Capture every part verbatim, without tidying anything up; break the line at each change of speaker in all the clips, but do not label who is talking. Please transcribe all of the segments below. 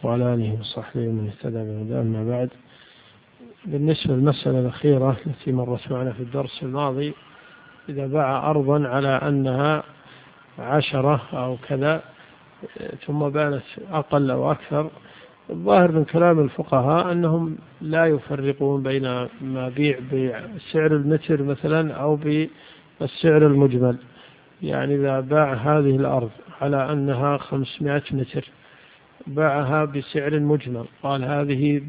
وعلى آله وصحبه من اهتدى بهداه. أما بعد، بالنسبة للمسألة الأخيرة التي مرت معنا في الدرس الماضي، إذا باع أرضا على أنها عشرة أو كذا ثم بانت أقل أو أكثر، الظاهر من كلام الفقهاء أنهم لا يفرقون بين ما بيع بسعر المتر مثلا أو بالسعر المجمل. يعني إذا باع هذه الأرض على أنها خمسمائة متر، باعها بسعر مجمل، قال هذه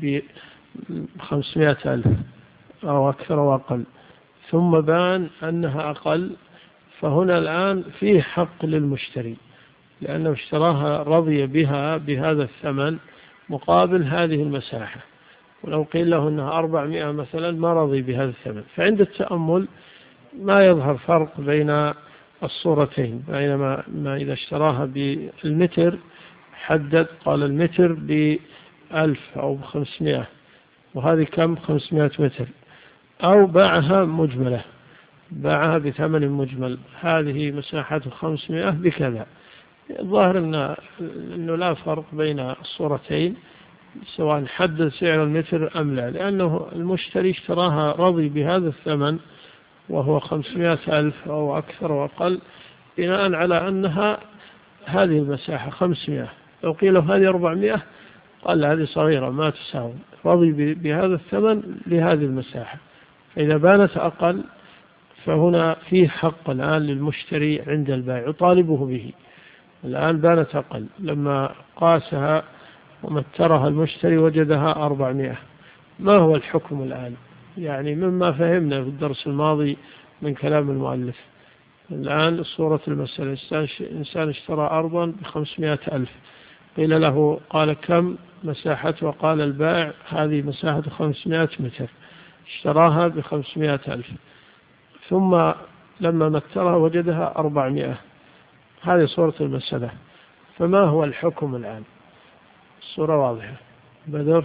بخمسمائة ألف أو أكثر أو أقل، ثم بان أنها أقل، فهنا الآن فيه حق للمشتري، لأنه اشتراها رضي بها بهذا الثمن مقابل هذه المساحة. ولو قيل له أنها أربعمائة مثلا ما رضي بهذا الثمن. فعند التأمل ما يظهر فرق بين الصورتين، بينما ما إذا اشتراها بالمتر حدد قال المتر بألف أو بخمسمائة، وهذه كم؟ خمسمائة متر، أو باعها مجملة، باعها بثمن مجمل، هذه مساحة خمسمائة بكذا. الظاهر أنه لا فرق بين الصورتين سواء حدد سعر المتر أم لا، لأنه المشتري اشتراها رضي بهذا الثمن وهو خمسمائة ألف أو أكثر وأقل، بناء على أنها هذه المساحة خمسمائة. لو قيل له هذه أربعمائة قال هذه صغيرة ما تساوي، رضي بهذا الثمن لهذه المساحة. فإذا بانت أقل فهنا فيه حق الآن للمشتري عند البائع يطالبه به. الآن بانت أقل، لما قاسها ومترها المشتري وجدها أربعمائة، ما هو الحكم الآن؟ يعني مما فهمنا في الدرس الماضي من كلام المؤلف، الآن صورة المسألة، إنسان اشترى أرضا بخمسمائة ألف، قيل له قال كم مساحتها؟ وقال البائع هذه مساحة خمسمائة متر، اشتراها بخمسمائة ألف، ثم لما مترها وجدها أربعمائة. هذه صورة المسألة، فما هو الحكم الآن؟ الصورة واضحة. بدر؟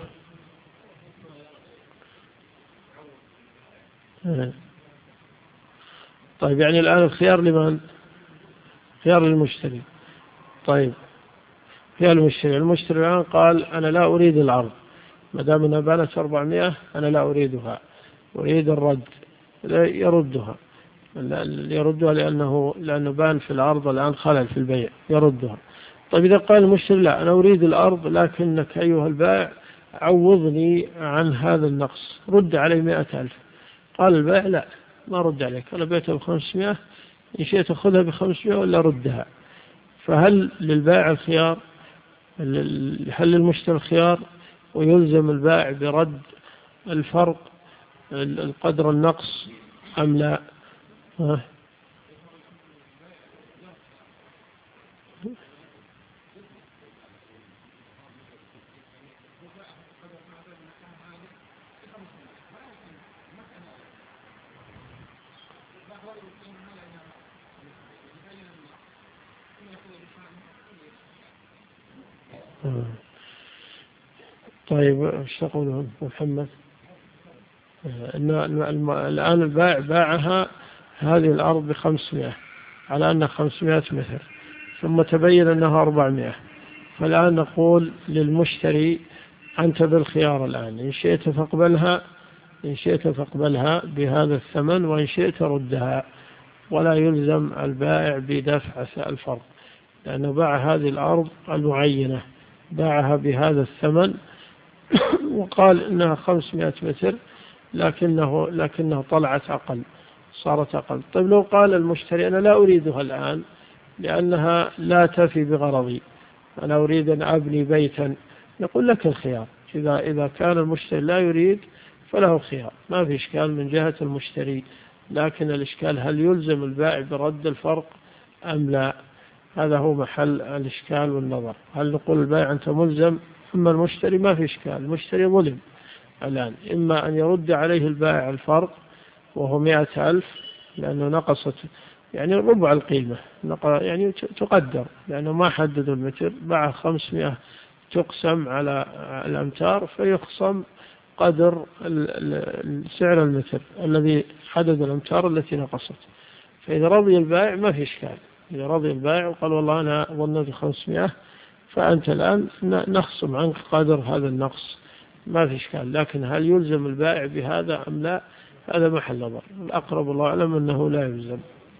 طيب، يعني الآن الخيار لمن؟ خيار للمشتري. طيب، خيار المشتري. المشتري الآن قال أنا لا أريد العرض، ما دام أنها بانت أربعمائة أنا لا أريدها، أريد الرد. يردها، يردها لأنه لأنه بان في العرض الآن خلل في البيع، يردها. طيب، إذا قال المشتري لا أنا أريد الأرض لكنك أيها البائع عوضني عن هذا النقص، رد علي مائة ألف، قال البائع لا ما رد عليك، أنا بيتها بخمسمائة، إن شئت أخذها بخمسمائة ولا ردها. فهل للبائع الخيار؟ هل للمشتري الخيار ويلزم البائع برد الفرق القدر النقص أم لا؟ ها؟ طيب، ايش تقولون محمد؟ إن الآن البائع باعها هذه الأرض بخمسمائة على أنها خمسمائة متر، ثم تبين أنها أربعمائة. فالآن نقول للمشتري أنت بالخيار الآن، إن شئت فاقبلها، إن شئت فاقبلها بهذا الثمن، وإن شئت ردها، ولا يلزم البائع بدفع الفرق، لأنه باع هذه الأرض المعينة، باعها بهذا الثمن وقال إنها خمسمائة متر، لكنه لكنها طلعت أقل، صارت أقل. طيب، لو قال المشتري أنا لا أريدها الآن لأنها لا تفي بغرضي، أنا أريد أن أبني بيتا، نقول لك الخيار. إذا إذا كان المشتري لا يريد فله خيار، ما في إشكال من جهة المشتري، لكن الإشكال هل يلزم البائع برد الفرق أم لا؟ هذا هو محل الإشكال والنظر. هل نقول البائع أنت ملزم؟ أما المشتري ما في إشكال، المشتري ظلم الآن، إما أن يرد عليه البائع الفرق وهو مائة ألف لأنه نقصت يعني ربع القيمة، يعني تقدر لأنه ما حددوا المتر، باع خمسمائة تقسم على الأمتار فيخصم قدر سعر المتر الذي حدد الأمتار التي نقصت. فإذا رضي البائع ما في إشكال، إذا رضي البائع وقال والله أنا ظنيت خمسمائة فأنت الآن نخصم عنك قدر هذا النقص، ما في إشكال. لكن هل يلزم البائع بهذا أم لا؟ هذا محل نظر. الأقرب الله أعلم أنه لا يلزم.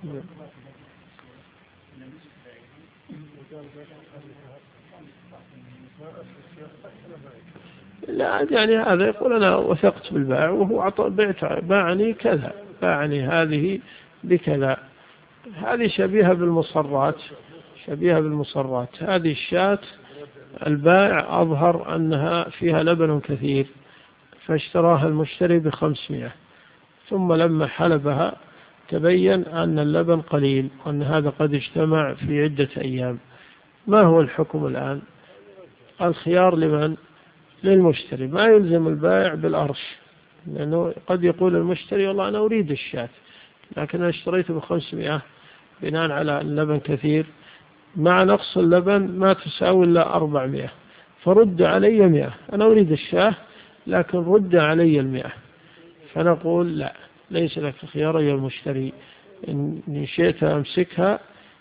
لا يعني هذا يقول أنا وثقت بالبائع وهو باعني كذا، باعني هذه بكذا. هذه شبيهة بالمصرات، شبيهة بالمصرات. هذه الشاة البائع أظهر أنها فيها لبن كثير فاشتراها المشتري بخمسمائة، ثم لما حلبها تبين أن اللبن قليل وأن هذا قد اجتمع في عدة أيام. ما هو الحكم الآن؟ الخيار لمن؟ للمشتري. ما يلزم البائع بالأرش، لأنه قد يقول المشتري والله أنا أريد الشاة لكن أنا اشتريته بخمسمائة بناء على اللبن كثير، مع نقص اللبن ما تساوي إلا أربعمائة، فرد علي مئة. أنا أريد الشاة لكن رد علي المئة. فنقول لا، ليس لك خيار يا المشتري، إن شئت أمسكها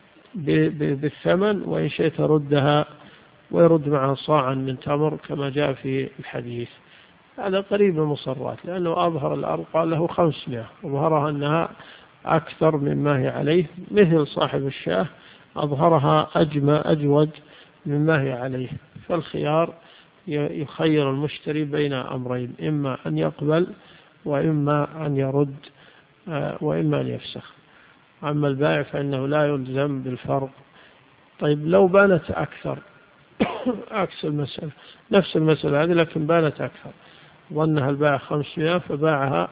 بالثمن وإن شئت ردها، ويرد معها صاعا من تمر كما جاء في الحديث. هذا قريب من المصرات، لأنه أظهر الأرض قال له خمسمائة وظهرها أنها أكثر مما هي عليه، مثل صاحب الشاه أظهرها أجمى أجود مما هي عليه. فالخيار يخير المشتري بين أمرين، إما أن يقبل وإما أن يرد وإما أن يفسخ. أما البائع فإنه لا يلزم بالفرق. طيب لو بانت أكثر عكس المسألة، نفس المسألة هذه لكن بانت أكثر، ظنها البائع خمسمائة فباعها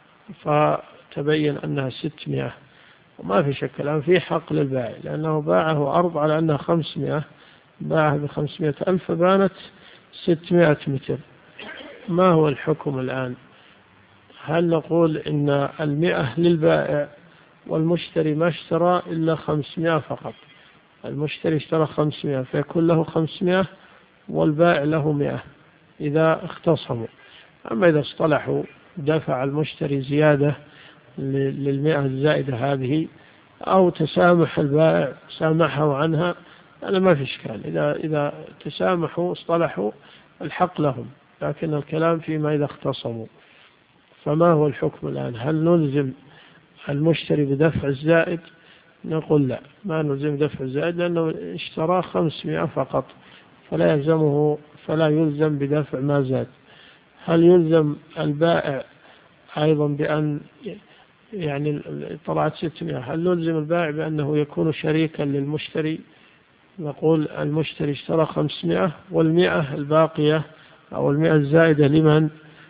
فتبين أنها ستمائة، وما في شك الآن في حق للبائع لأنه باعه أرض على أنها خمسمائة، باعها بخمسمائة ألف فبانت ستمائة متر. ما هو الحكم الآن؟ هل نقول إن المئة للبائع والمشتري ما اشترى إلا خمسمائة فقط؟ المشتري اشترى خمسمائة فيكون له خمسمائة والبائع له مئة إذا اختصموا. أما إذا اصطلحوا دفع المشتري زيادة للمئة الزائدة هذه أو تسامح البائع سامحه عنها، هذا ما في إشكال. إذا إذا تسامحوا اصطلحوا الحق لهم، لكن الكلام فيما إذا اختصموا. فما هو الحكم الآن؟ هل نلزم المشتري بدفع الزائد؟ نقول لا، ما نلزم دفع الزائد لأنه اشترى خمسمائة فقط، فلا يلزمه فلا يلزم بدفع ما زاد. هل يلزم البائع أيضا بأن يعني طلعت ستمائة، هل نلزم البائع بأنه يكون شريكا للمشتري؟ نقول المشتري اشترى خمسمائة والمئة الباقية أو المئة الزائدة لمن؟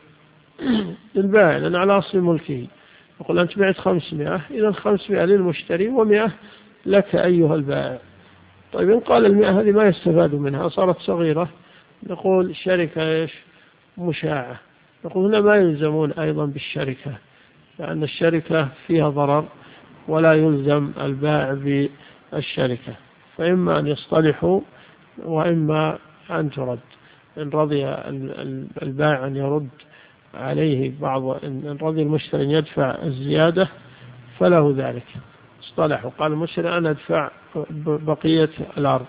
للبائع، لأن على أصل ملكه. نقول أنت بعت خمسمائة، إذا خمسمائة للمشتري ومئة لك أيها البائع. طيب إن قال المئة هذه ما يستفاد منها صارت صغيرة، نقول شركة إيش؟ مشاعة. نقول هنا ما يلزمون أيضا بالشركة، لأن الشركة فيها ضرر ولا يلزم البائع بالشركة. فإما أن يصطلحوا وإما أن ترد. إن رضي البائع أن يرد عليه بعض، إن رضي المشتري أن يدفع الزيادة فله ذلك. اصطلحوا قال المشتري أنا أدفع بقية الأرض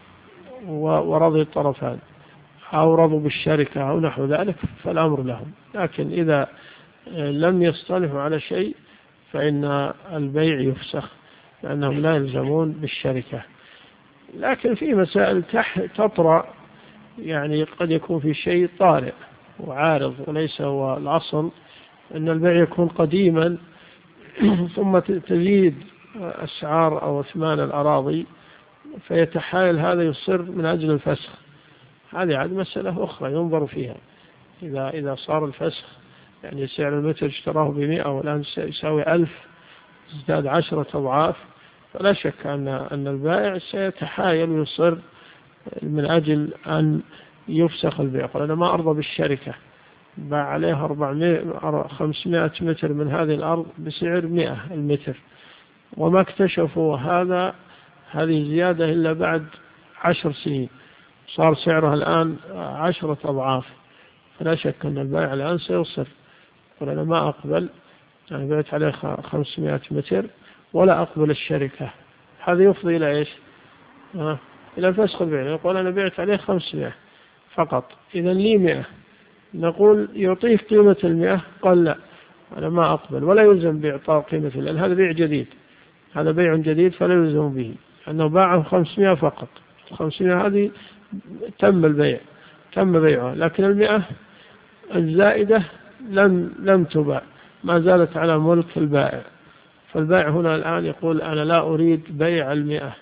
ورضي الطرفان، أو رضوا بالشركة أو نحو ذلك، فالأمر لهم. لكن إذا لم يصطلحوا على شيء فإن البيع يفسخ لأنهم لا يلزمون بالشركة. لكن في مسائل تطرأ، يعني قد يكون في شيء طارئ وعارض وليس هو الأصل، أن البيع يكون قديما ثم تزيد أسعار أو أثمان الأراضي فيتحايل هذا يصر من أجل الفسخ. هذه عاد مسألة أخرى ينظر فيها. إذا إذا صار الفسخ يعني سعر المتر اشتراه بمئة والآن يساوي ألف، ازداد عشرة أضعاف، فلا شك أن أن البائع سيتحايل ويصر من أجل أن يفسخ البيع. قال أنا ما أرضى بالشركة، باع عليها أربعمائة خمسمائة متر من هذه الأرض بسعر مئة المتر، وما اكتشفوا هذا هذه زيادة إلا بعد عشر سنين، صار سعرها الآن عشرة أضعاف، فلا شك أن البائع الآن سيصر. قال أنا ما أقبل، يعني بيت عليه خمسمائة متر ولا أقبل الشركة. هذا يفضي إلى إيش؟ إلى فسخ البيع، يقول أنا بعت عليه خمسمائة فقط، إذا لي مئة، نقول يعطيه قيمة المئة، قال لا أنا ما أقبل، ولا يلزم بإعطاء قيمة، لأن هذا بيع جديد، هذا بيع جديد فلا يلزم به، أنه باعه خمسمائة فقط، خمسمائة هذه تم البيع، تم بيعها، لكن المئة الزائدة لم لم تباع، ما زالت على ملك البائع. فالبائع هنا الآن يقول أنا لا أريد بيع المئة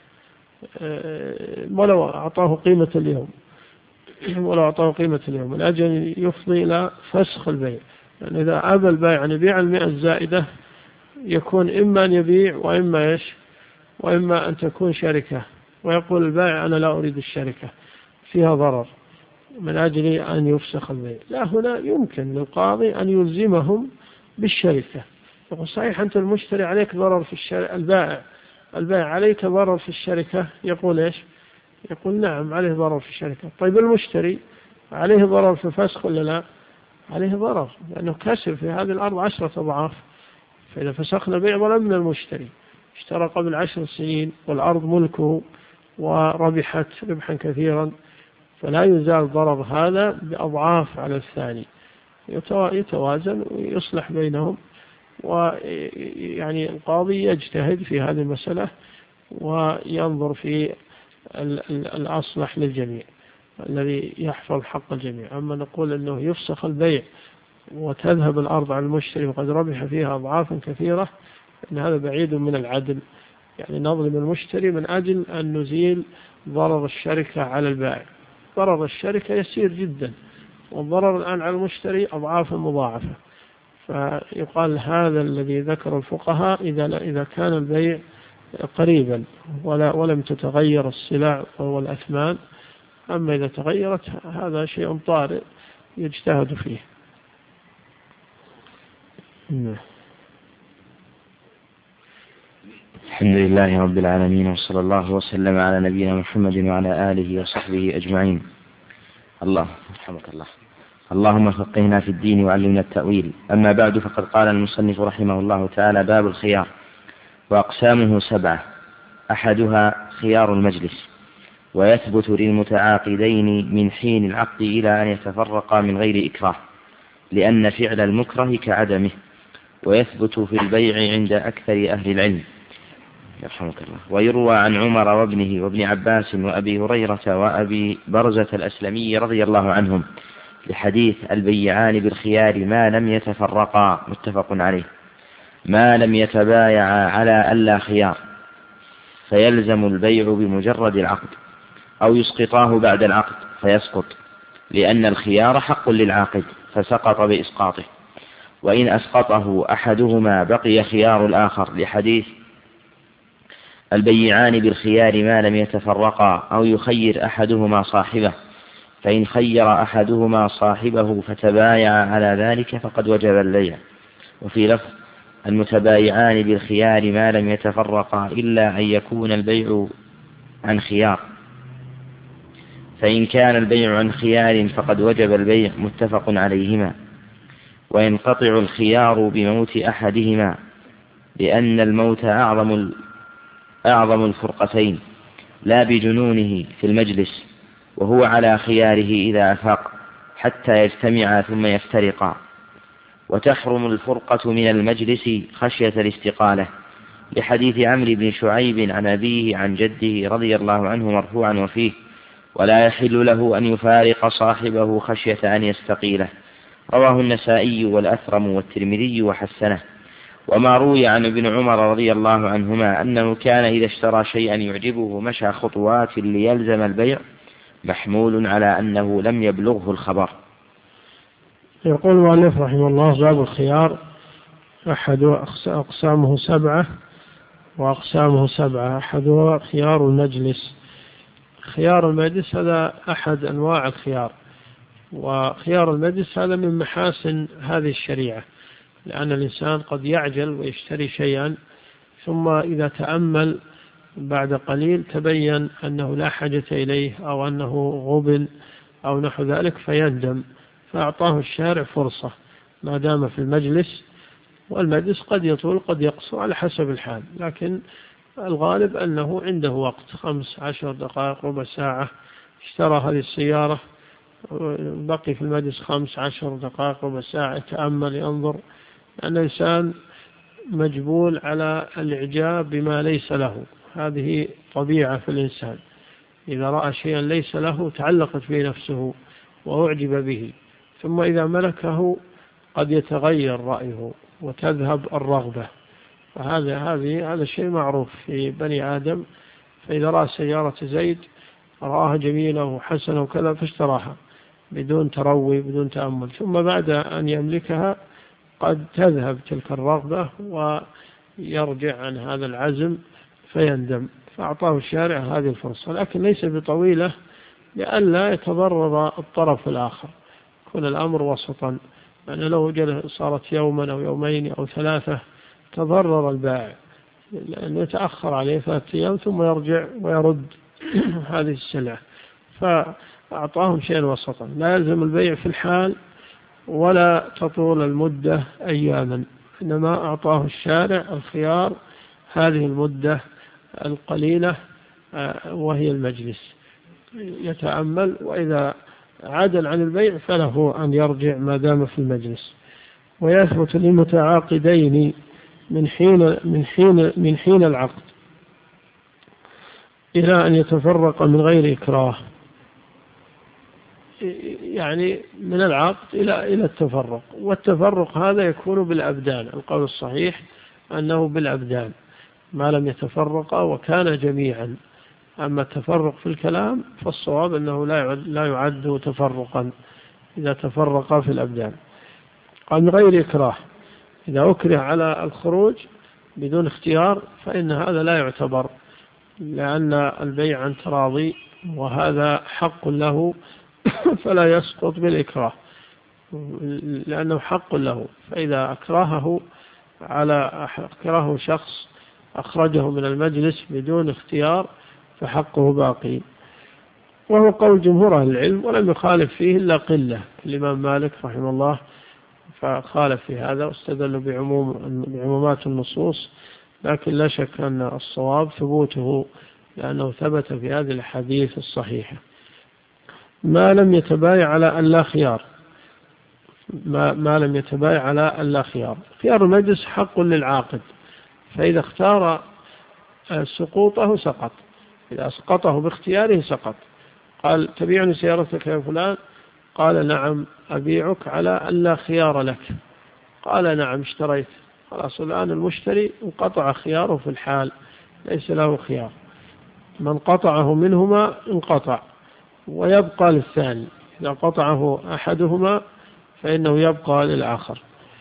ولو أعطاه قيمة اليوم، ولو أعطاه قيمة اليوم، من أجل يفضي إلى فسخ البيع. يعني إذا أبى البائع أن يبيع المئة الزائدة يكون إما أن يبيع وإما إيش، وإما أن تكون شركة، ويقول البائع أنا لا أريد الشركة فيها ضرر، من أجل أن يفسخ البيع. لا، هنا يمكن للقاضي أن يلزمهم بالشركة، يقول صحيح أنت المشتري عليك ضرر في الشركة، البائع البائع عليك ضرر في الشركة، يقول إيش، يقول نعم عليه ضرر في الشركة. طيب المشتري عليه ضرر في فسخ ولا لا؟ عليه ضرر، لأنه كسر في هذه الأرض عشرة أضعاف، فإذا فسخنا البيع ظلمنا المشتري، اشترى قبل عشر سنين والأرض ملكه وربحت ربحا كثيرا، فلا يزال ضرر هذا بأضعاف على الثاني، يتوازن ويصلح بينهم. ويعني القاضي يجتهد في هذه المسألة وينظر في الأصلح للجميع الذي يحفظ حق الجميع. أما نقول أنه يفسخ البيع وتذهب الأرض على المشتري وقد ربح فيها أضعافا كثيرة، إن هذا بعيد من العدل، يعني نظلم المشتري من أجل أن نزيل ضرر الشركة على البائع. ضرر الشركة يسير جدا، والضرر الآن على المشتري أضعاف مضاعفة. فيقال هذا الذي ذكر الفقهاء إذا إذا كان البيع قريبا ولا ولم تتغير السلع والأثمان، أما إذا تغيرت هذا شيء طارئ يجتهد فيه.
الحمد لله رب العالمين، وصلى الله وسلم على نبينا محمد وعلى آله وصحبه أجمعين. الله رحمك الله. اللهم فقهنا في الدين وعلمنا التأويل. أما بعد، فقد قال المصنف رحمه الله تعالى: باب الخيار، وأقسامه سبعة، أحدها خيار المجلس، ويثبت للمتعاقدين من حين العقد إلى أن يتفرقا من غير إكراه، لأن فعل المكره كعدمه، ويثبت في البيع عند أكثر أهل العلم يرحمك الله. ويروى عن عمر وابنه وابن عباس وأبي هريرة وأبي برزة الأسلمي رضي الله عنهم لحديث البيعان بالخيار ما لم يتفرقا، متفق عليه، ما لم يتبايعا على ألا خيار، فيلزم البيع بمجرد العقد، أو يسقطاه بعد العقد فيسقط، لأن الخيار حق للعاقد فسقط بإسقاطه. وإن أسقطه أحدهما بقي خيار الآخر، لحديث البيعان بالخيار ما لم يتفرقا، أو يخير أحدهما صاحبه، فإن خير أحدهما صاحبه فتبايع على ذلك فقد وجب البيع. وفي لفظ المتبايعان بالخيار ما لم يتفرقا إلا أن يكون البيع عن خيار، فإن كان البيع عن خيار فقد وجب البيع، متفق عليهما. وينقطع الخيار بموت أحدهما، لأن الموت أعظم أعظم الفرقتين، لا بجنونه في المجلس وهو على خياره إذا أفاق، حتى يجتمعا ثم يفترقا. وتحرم الفرقة من المجلس خشية الاستقالة، لحديث عمرو بن شعيب عن أبيه عن جده رضي الله عنه مرفوعا وفيه: ولا يحل له أن يفارق صاحبه خشية أن يستقيله. رواه النسائي والأثرم والترمذي وحسنه. وما روي عن ابن عمر رضي الله عنهما أنه كان إذا اشترى شيئا يعجبه مشى خطوات ليلزم البيع، محمول على أنه لم يبلغه الخبر.
يقول المؤلف رحمه الله: باب الخيار، أحد أقسامه سبعة، وأقسامه سبعة أحدها خيار المجلس. خيار المجلس هذا أحد أنواع الخيار، وخيار المجلس هذا من محاسن هذه الشريعة، لأن الإنسان قد يعجل ويشتري شيئا، ثم إذا تأمل بعد قليل تبين أنه لا حاجة إليه، أو أنه غبن أو نحو ذلك، فيندم، فأعطاه الشارع فرصة ما دام في المجلس. والمجلس قد يطول قد يقصر على حسب الحال، لكن الغالب أنه عنده وقت خمس عشر دقائق ربع ساعة، اشترى هذه السيارة بقي في المجلس خمس عشر دقائق ربع ساعة يتأمل ينظر، لأن الإنسان مجبول على الإعجاب بما ليس له، هذه طبيعة في الإنسان، إذا رأى شيئا ليس له تعلقت به نفسه وأعجب به، ثم إذا ملكه قد يتغير رأيه وتذهب الرغبة، فهذا هذه هذا شيء معروف في بني آدم. فإذا رأى سيارة زيد رآها جميلة وحسنة وكذا فاشتراها بدون تروي بدون تأمل، ثم بعد أن يملكها قد تذهب تلك الرغبة ويرجع عن هذا العزم فيندم، فأعطاه الشارع هذه الفرصة، لكن ليس بطويلة لئلا يتضرر الطرف الآخر، كل الأمر وسطا، يعني لو صارت يوما أو يومين أو ثلاثة تضرر البائع لأنه يتأخر عليه ثلاثة أيام ثم يرجع ويرد هذه السلعة، فأعطاهم شيئا وسطا، لا يلزم البيع في الحال ولا تطول المدة أياما، إنما أعطاه الشارع الخيار هذه المدة القليلة وهي المجلس يتأمل، وإذا عدل عن البيع فله أن يرجع ما دام في المجلس. ويثبت للمتعاقدين من حين من حين من حين العقد إلى أن يتفرق من غير إكراه، يعني من العقد إلى إلى التفرق، والتفرق هذا يكون بالأبدان، القول الصحيح أنه بالأبدان ما لم يتفرق وكان جميعا، أما التفرق في الكلام فالصواب أنه لا يعد, لا يعد تفرقا إذا تفرق في الأبدان. قال من غير إكراه، إذا أكره على الخروج بدون اختيار فإن هذا لا يعتبر، لأن البيع عن تراضي وهذا حق له فلا يسقط بالإكراه لأنه حق له، فإذا أكرهه على أكرهه شخص أخرجه من المجلس بدون اختيار فحقه باقي، وهو قول جمهور أهل العلم ولم يخالف فيه إلا قلة، الإمام مالك رحمه الله فخالف في هذا واستدل بعموم بعمومات النصوص، لكن لا شك أن الصواب ثبوته لأنه ثبت في هذه الحديث الصحيحة. ما لم يتبايع على أن لا خيار، ما, ما لم يتبايع على أن لا خيار، خيار المجلس حق للعاقد، فإذا اختار سقوطه سقط، إذا أسقطه باختياره سقط. قال تبيعني سيارتك يا فلان، قال نعم أبيعك على أن لا خيار لك، قال نعم اشتريت، خلاص الآن المشتري انقطع خياره في الحال، ليس له خيار، من قطعه منهما انقطع ويبقى للثاني، إذا قطعه أحدهما فإنه يبقى للآخر.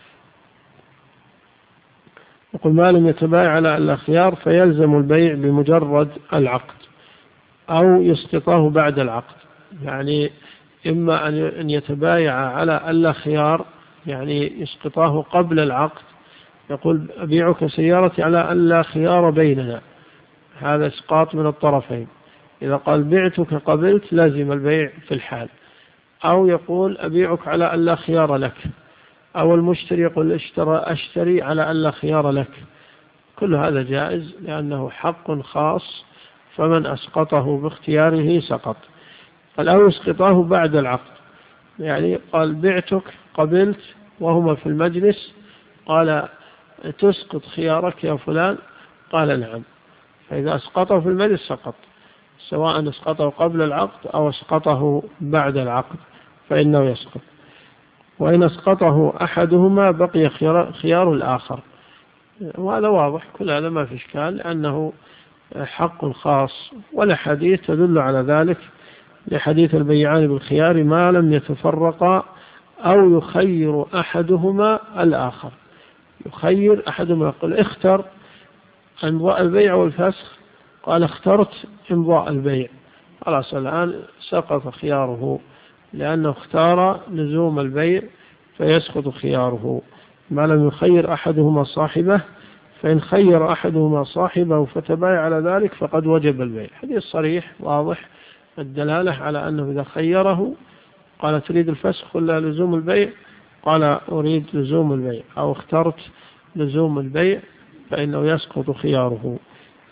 يقول ما لم يتبايع على أن لا خيار فيلزم البيع بمجرد العقد أو يسقطه بعد العقد، يعني إما أن يتبايع على أن لا خيار يعني يسقطه قبل العقد، يقول أبيعك سيارتي على أن لا خيار بيننا، هذا إسقاط من الطرفين، إذا قال بعتك قبلت لازم البيع في الحال، أو يقول أبيعك على أن لا خيار لك، أو المشتري يقول اشترى أشتري على أن لا خيار لك، كل هذا جائز لأنه حق خاص، فمن أسقطه باختياره سقط. قال أو يسقطه بعد العقد، يعني قال بعتك قبلت وهما في المجلس، قال تسقط خيارك يا فلان، قال نعم، فإذا أسقطه في المجلس سقط، سواء أسقطه قبل العقد أو أسقطه بعد العقد فإنه يسقط. وإن أسقطه أحدهما بقي خيار الآخر، وهذا واضح، كل هذا ما في إشكال لأنه حق خاص، والحديث تدل على ذلك لحديث البيعان بالخيار ما لم يتفرقا أو يخير أحدهما الآخر، يخير أحدهما يقول اختر امضاء البيع والفسخ، قال اخترت امضاء البيع، خلاص الآن سقط خياره لأنه اختار لزوم البيع فيسقط خياره. ما لم يخير أحدهما صاحبه، فإن خير أحدهما صاحبه فتبايع على ذلك فقد وجب البيع. حديث صريح واضح الدلالة على أنه إذا خيره قال تريد الفسخ ولا لزوم البيع، قال أريد لزوم البيع، أو اخترت لزوم البيع، فإنه يسقط خياره.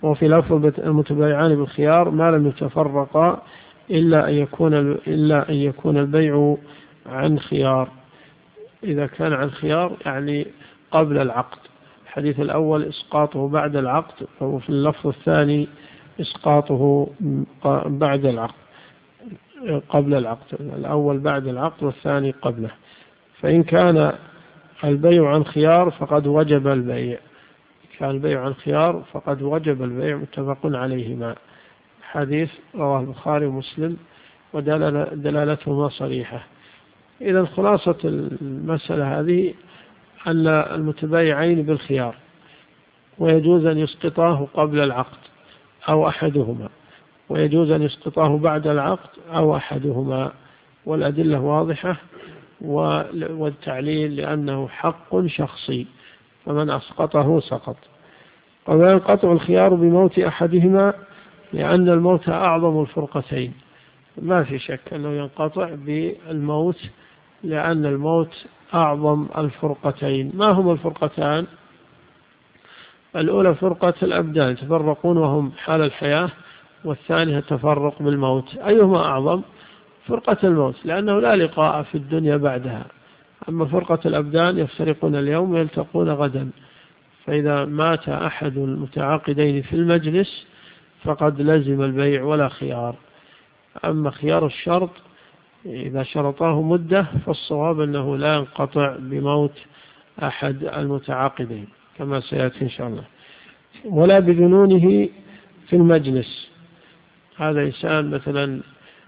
وفي لفظ المتبايعان بالخيار ما لم يتفرقا إلا أن يكون إلا أن يكون البيع عن خيار. إذا كان عن خيار يعني قبل العقد. الحديث الأول إسقاطه بعد العقد، وفي اللفظ الثاني إسقاطه بعد العقد قبل العقد، الأول بعد العقد والثاني قبله. فإن كان البيع عن خيار فقد وجب البيع، كان البيع عن خيار فقد وجب البيع، متفق عليهما. حديث رواه البخاري ومسلم ودلالتهما صريحة. إذا خلاصة المسألة هذه أن المتبايعين بالخيار ويجوز أن يسقطاه قبل العقد أو أحدهما، ويجوز أن يسقطاه بعد العقد أو أحدهما، والأدلة واضحة، والتعليل لأنه حق شخصي فمن أسقطه سقط. وما ينقطع الخيار بموت أحدهما لأن الموت أعظم الفرقتين، ما في شك أنه ينقطع بالموت لأن الموت أعظم الفرقتين. ما هم الفرقتان؟ الأولى فرقة الأبدان يتفرقون وهم حال الحياة، والثانية التفرق بالموت. أيهما أعظم؟ فرقة الموت، لأنه لا لقاء في الدنيا بعدها. أما فرقة الأبدان يفترقون اليوم ويلتقون غدا، فإذا مات أحد المتعاقدين في المجلس فقد لزم البيع ولا خيار. أما خيار الشرط إذا شرطاه مدة فالصواب أنه لا ينقطع بموت أحد المتعاقدين كما سيأتي إن شاء الله. ولا بجنونه في المجلس، هذا إنسان مثلا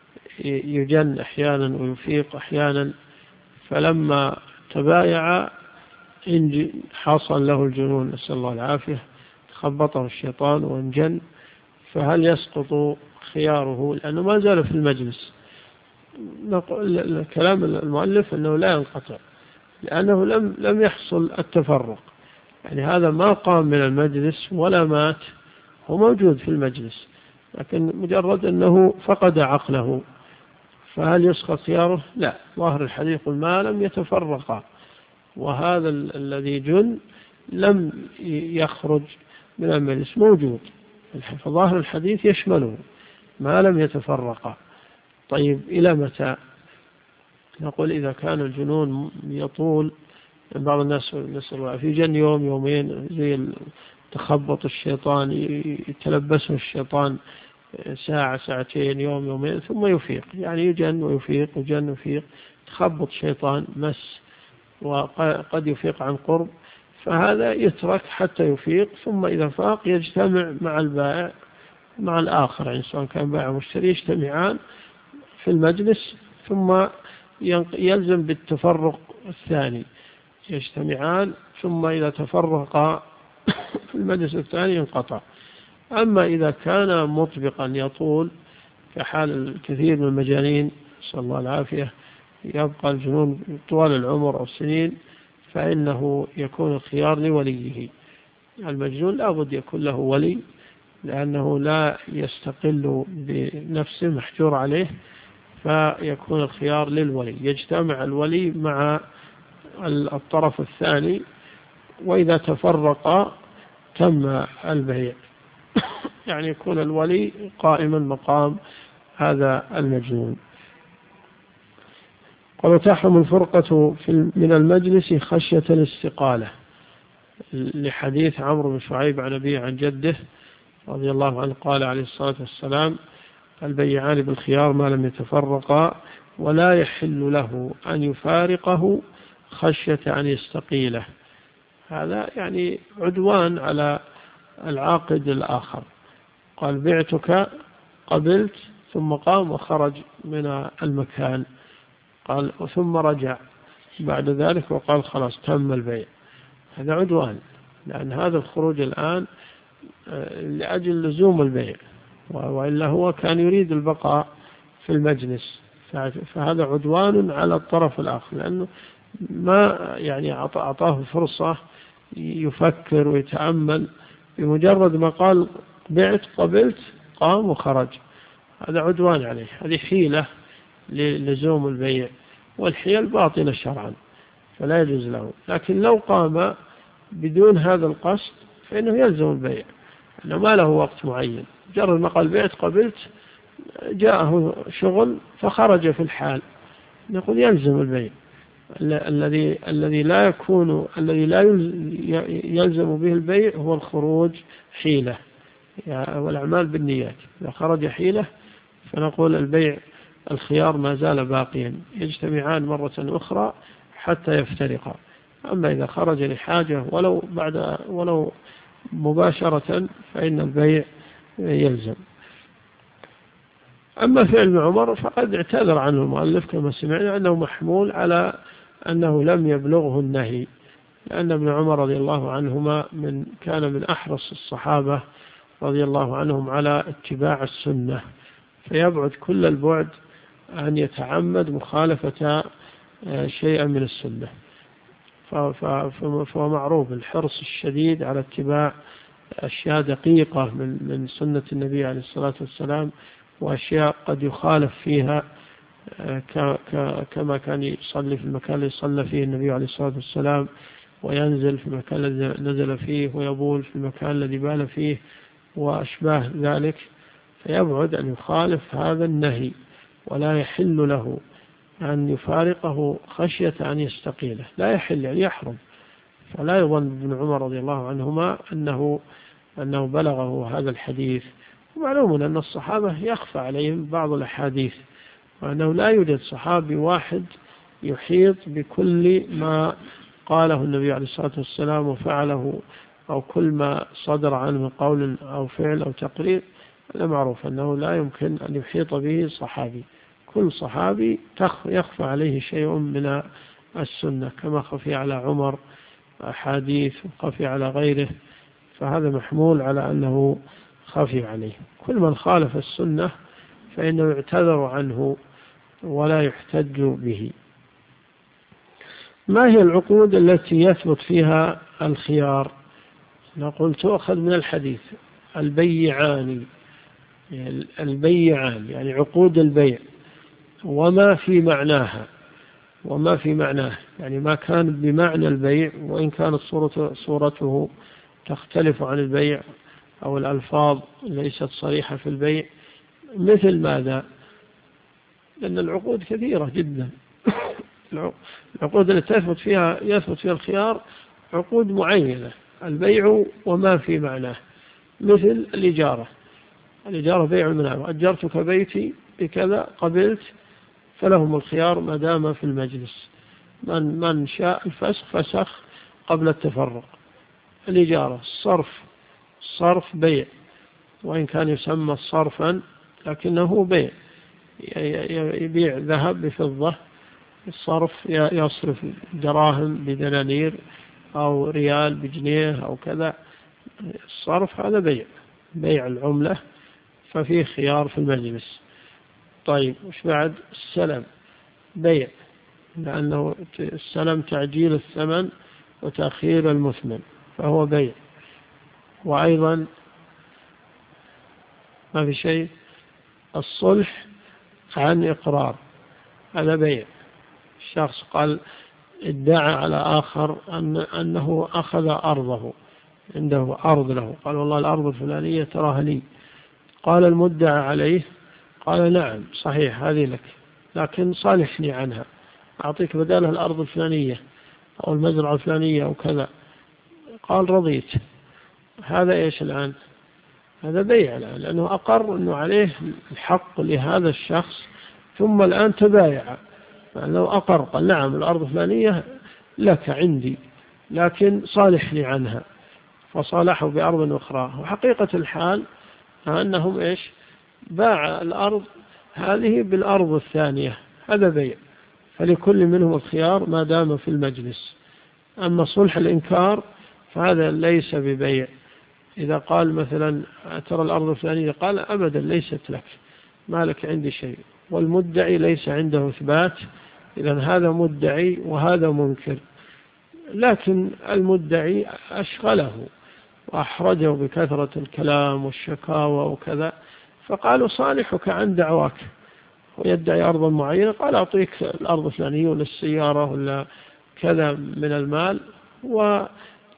يجن أحيانا ويفيق أحيانا، فلما تبايع إن حصل له الجنون نسأل الله العافية، خبطه الشيطان وانجن، فهل يسقط خياره لأنه ما زال في المجلس؟ كلام المؤلف أنه لا ينقطع لأنه لم لم يحصل التفرق، يعني هذا ما قام من المجلس ولا مات، هو موجود في المجلس لكن مجرد أنه فقد عقله، فهل يسقط خياره؟ لا. ظاهر الحديث ما لم يتفرقا، وهذا الذي جن لم يخرج من المجلس موجود، فظاهر الحديث يشمله ما لم يتفرقا. طيب إلى متى؟ نقول إذا كان الجنون يطول، بعض الناس نسأل في جن يوم يومين زي تخبط الشيطان يتلبسه الشيطان ساعة ساعتين يوم يومين ثم يفيق، يعني يجن ويفيق وجن ويفيق، تخبط شيطان مس وقد يفيق عن قرب، فهذا يترك حتى يفيق، ثم إذا فاق يجتمع مع البائع مع الآخر، يعني سواء كان بائع مشتري يجتمعان في المجلس ثم يلزم بالتفرق الثاني، يجتمعان ثم إذا تفرقا في المجلس الثاني ينقطع. أما إذا كان مطبقا يطول كحال الكثير من المجانين نسأل الله العافية، يبقى الجنون طوال العمر أو السنين، فإنه يكون الخيار لوليه. المجنون لا بد يكون له ولي لأنه لا يستقل بنفسه محجور عليه، فيكون الخيار للولي، يجتمع الولي مع الطرف الثاني، وإذا تفرق تم البيع يعني يكون الولي قائما مقام هذا المجنون. وتحرم الفرقة من المجلس خشية الاستقالة، لحديث عمرو بن شعيب عن أبيه عن جده رضي الله عنه قال عليه الصلاة والسلام: البيعان بالخيار ما لم يتفرقا، ولا يحل له أن يفارقه خشية أن يستقيله. هذا يعني عدوان على العاقد الآخر. قال: بعتك، قبلت، ثم قام وخرج من المكان، قال ثم رجع بعد ذلك وقال خلاص تم البيع. هذا عدوان، لأن هذا الخروج الآن لأجل لزوم البيع، وإلا هو كان يريد البقاء في المجلس، فهذا عدوان على الطرف الآخر، لأنه ما يعني أعطاه فرصة يفكر ويتأمل، بمجرد ما قال بعت قبلت قام وخرج، هذا عدوان عليه، هذه حيلة للزوم البيع، والحيل باطلة شرعا فلا يجوز له. لكن لو قام بدون هذا القصد فإنه يلزم البيع، أنه ما له وقت معين، جرد ما قال بعت قبلت، جاءه شغل فخرج في الحال، نقول يلزم البيع. الذي الذي لا يكون الذي لا يلزم به البيع هو الخروج حيلة، والأعمال بالنيات. إذا خرج حيلة فنقول البيع الخيار ما زال باقيا، يجتمعان مرة أخرى حتى يفترقا. أما إذا خرج لحاجة ولو بعد ولو مباشرة فإن البيع يلزم. أما فعل ابن عمر فقد اعتذر عنه المؤلف كما سمعنا أنه محمول على أنه لم يبلغه النهي، لأن ابن عمر رضي الله عنهما من كان من أحرص الصحابة رضي الله عنهم على اتباع السنة، فيبعد كل البعد أن يتعمد مخالفة شيئا من السنة. فهو معروف الحرص الشديد على اتباع أشياء دقيقة من من سنة النبي عليه الصلاة والسلام، وأشياء قد يخالف فيها، كما كان يصلي في المكان اللي صلى فيه النبي عليه الصلاة والسلام، وينزل في المكان الذي نزل فيه، ويبول في المكان الذي بال فيه، وأشباه ذلك. فيبعد أن يخالف هذا النهي، ولا يحل له أن يفارقه خشية أن يستقيله، لا يحل يعني يحرم. فلا يظن ابن عمر رضي الله عنهما أنه أنه بلغه هذا الحديث. ومعلوم أن الصحابة يخفى عليهم بعض الأحاديث، وأنه لا يوجد صحابي واحد يحيط بكل ما قاله النبي عليه الصلاة والسلام وفعله، أو كل ما صدر عنه من قول أو فعل أو تقرير. هذا معروف أنه لا يمكن أن يحيط به صحابي، كل صحابي يخفى عليه شيء من السنة، كما خفي على عمر أحاديث وخفي على غيره، فهذا محمول على أنه خفي عليه. كل من خالف السنة فإنه يعتذر عنه ولا يحتج به. ما هي العقود التي يثبت فيها الخيار؟ نقول تؤخذ من الحديث البيعان، البيعان يعني عقود البيع وما في معناها، وما في معناه يعني ما كان بمعنى البيع، وإن كانت صورته, صورته تختلف عن البيع أو الألفاظ ليست صريحة في البيع. مثل ماذا؟ لأن العقود كثيرة جدا. العقود التي تثبت فيها يثبت فيها الخيار عقود معينة، البيع وما في معناه. مثل الإجارة، الإجارة بيع المنام، أجرتك بيتي بكذا قبلت، فلهم الخيار ما دام في المجلس. من من شاء الفسخ فسخ قبل التفرق. الإجارة، الصرف، الصرف بيع، وإن كان يسمى صرفا لكنه بيع، يبيع ذهب بفضة. الصرف يصرف دراهم بدنانير أو ريال بجنيه أو كذا. الصرف هذا بيع، بيع العملة، ففيه خيار في المجلس. طيب وش بعد؟ السلم بيع، لأنه السلم تعجيل الثمن وتأخير المثمن، فهو بيع. وأيضا ما في شيء، الصلح عن إقرار، هذا بيع. الشخص قال ادعى على آخر أن أنه أخذ أرضه، عنده أرض له، قال والله الأرض الفلانية تراها لي. قال المدعى عليه قال نعم صحيح هذه لك، لكن صالحني عنها، أعطيك بدالها الأرض الفلانية أو المزرعة الفلانية أو كذا. قال رضيت. هذا إيش الآن؟ هذا بيع الآن، لأنه أقر أنه عليه الحق لهذا الشخص، ثم الآن تبايع. لو أقر قال نعم الأرض الفلانية لك عندي، لكن صالحني عنها، فصالحوا بأرض أخرى. وحقيقة الحال أنهم إيش؟ باع الأرض هذه بالأرض الثانية، هذا بيع. فلكل منهم الخيار ما دام في المجلس. أما صلح الإنكار فهذا ليس ببيع. إذا قال مثلا ترى الأرض الفلانية، قال أبدا ليست لك، ما لك عندي شيء، والمدعي ليس عنده إثبات، إذن هذا مدعي وهذا منكر. لكن المدعي أشغله وأحرجه بكثرة الكلام والشكاوى وكذا، فقالوا صالحك عن دعواك، ويدعي أرضا معينة، قال أعطيك الأرض الفلانية ولا السيارة ولا كذا من المال،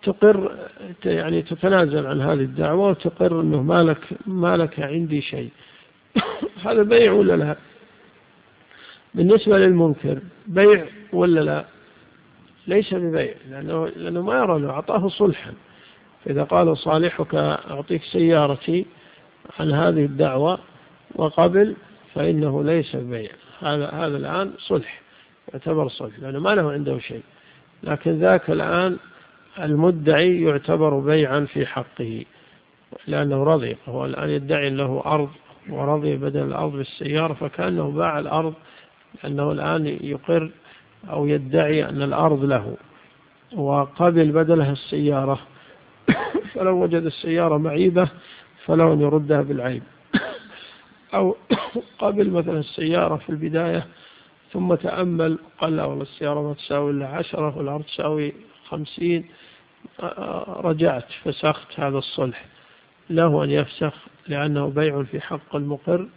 تقر يعني تتنازل عن هذه الدعوة وتقر أنه ما لك, ما لك عندي شيء. هذا بيع ولا لا؟ بالنسبة للمنكر بيع ولا لا؟ ليس ببيع، لأنه, لأنه ما يرى له، أعطاه صلحا. فإذا قال صالحك أعطيك سيارتي عن هذه الدعوة وقبل فإنه ليس ببيع. هذا هذا الآن صلح، يعتبر صلح لأنه ما له عنده شيء. لكن ذاك الآن المدعي يعتبر بيعا في حقه لأنه رضي. هو الآن يدعي له أرض ورضي بدل الأرض بالسيارة، فكأنه باع الأرض، لأنه الآن يقر أو يدعي أن الأرض له وقبل بدلها السيارة. فلو وجد السيارة معيبة فلو أن يردها بالعيب، أو قبل مثلا السيارة في البداية ثم تأمل قال لا والله السيارة ما تساوي إلا عشرة والأرض تساوي خمسين، رجعت فسخت هذا الصلح، له أن يفسخ لأنه بيع في حق المقر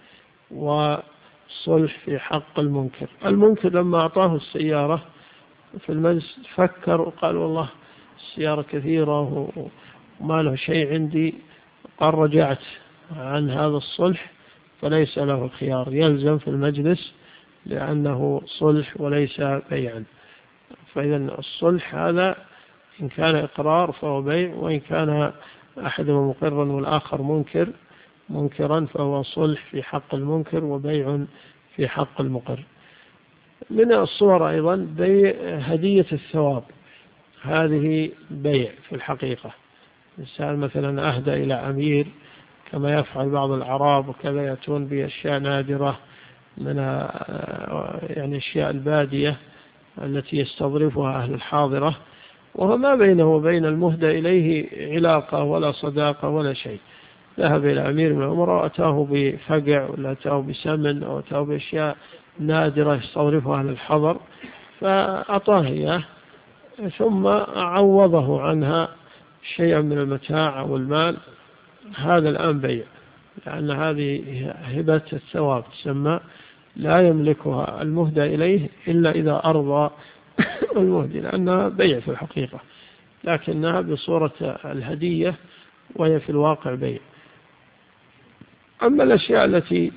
وصلح في حق المنكر. المنكر لما أعطاه السيارة في المجلس فكر وقال والله السيارة كثيرة وما له شيء عندي، قال رجعت عن هذا الصلح، فليس له الخيار، يلزم في المجلس لأنه صلح وليس بيعا. فإذا الصلح هذا إن كان إقرار فهو بيع، وإن كان أحدهما مقرا والآخر منكر منكرا فهو صلح في حق المنكر وبيع في حق المقر. من الصور أيضا بيع هدية الثواب، هذه بيع في الحقيقة. إنسان مثلا أهدى إلى أمير كما يفعل بعض الأعراب، وكذا يأتون بأشياء نادرة من يعني أشياء البادية التي يستظرفها أهل الحاضرة، وهو ما بينه وبين المهدى إليه علاقة ولا صداقة ولا شيء. ذهب إلى أمير من الأمراء وأتاه بفقع ولا أتاه بسمن أو أتاه بأشياء نادرة يستظرفها أهل الحضر، فأعطاه إياه ثم عوضه عنها شيئا من المتاع والمال. هذا الآن بيع، لأن هذه هبة الثواب تسمى، لا يملكها المهدى إليه إلا إذا أرضى المهدي، لأنها بيع في الحقيقة لكنها بصورة الهدية وهي في الواقع بيع. أما الأشياء التي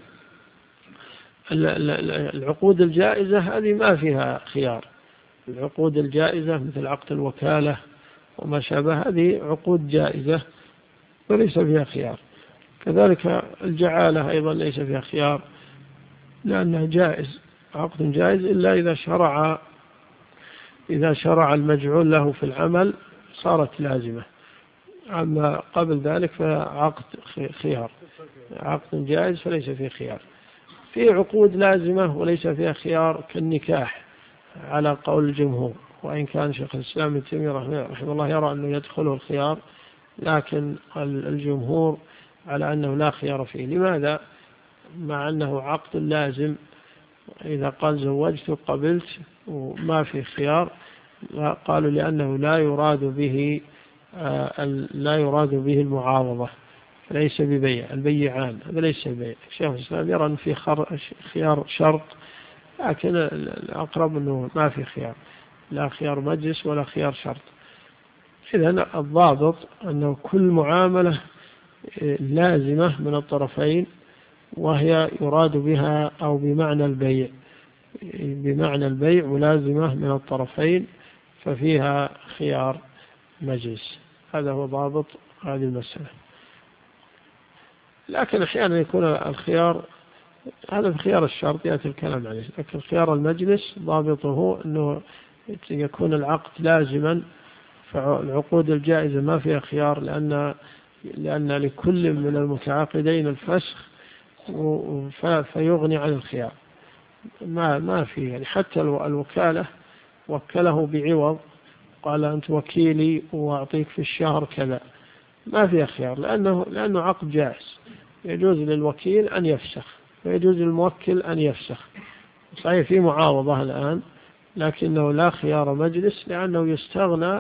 العقود الجائزة هذه ما فيها خيار. العقود الجائزة مثل عقد الوكالة وما شابه هذه عقود جائزة وليس فيها خيار. كذلك الجعالة أيضا ليس فيها خيار لأنها جائز، عقد جائز إلا إذا شرع إذا شرع المجعول له في العمل صارت لازمة، أما قبل ذلك فعقد خيار، عقد جائز فليس فيه خيار. في عقود لازمة وليس فيها خيار كالنكاح على قول الجمهور، وإن كان شيخ الإسلام ابن تيمية رحمه الله يرى أنه يدخله الخيار، لكن الجمهور على أنه لا خيار فيه. لماذا؟ مع أنه عقد لازم، إذا قال زوجت قبلت وما في خيار، قالوا لأنه لا يراد به لا يراد به المعاوضة، ليس ببيع، البيعان هذا ليس ببيع. الشيخ الإسلام يرى أن في خيار شرط، لكن الأقرب أنه ما في خيار، لا خيار مجلس ولا خيار شرط. إذن الضابط أنه كل معاملة لازمة من الطرفين وهي يراد بها أو بمعنى البيع، بمعنى البيع ولازمة من الطرفين ففيها خيار مجلس. هذا هو ضابط هذه المسألة. لكن أحيانا يكون الخيار هذا في خيار الشرط يأتي الكلام عليه، لكن خيار المجلس ضابطه أنه يكون العقد لازما. فالعقود الجائزة ما فيها خيار، لأن لأن لكل من المتعاقدين الفسخ فيغني عن الخيار. ما ما في يعني حتى الوكالة وكله بعوض، قال أنت وكيلي وأعطيك في الشهر كذا، ما فيها خيار، لأنه لأنه عقد جائز، يجوز للوكيل أن يفسخ ويجوز للموكل أن يفسخ. صحيح في معاوضة الآن، لكنه لا خيار مجلس، لأنه يستغنى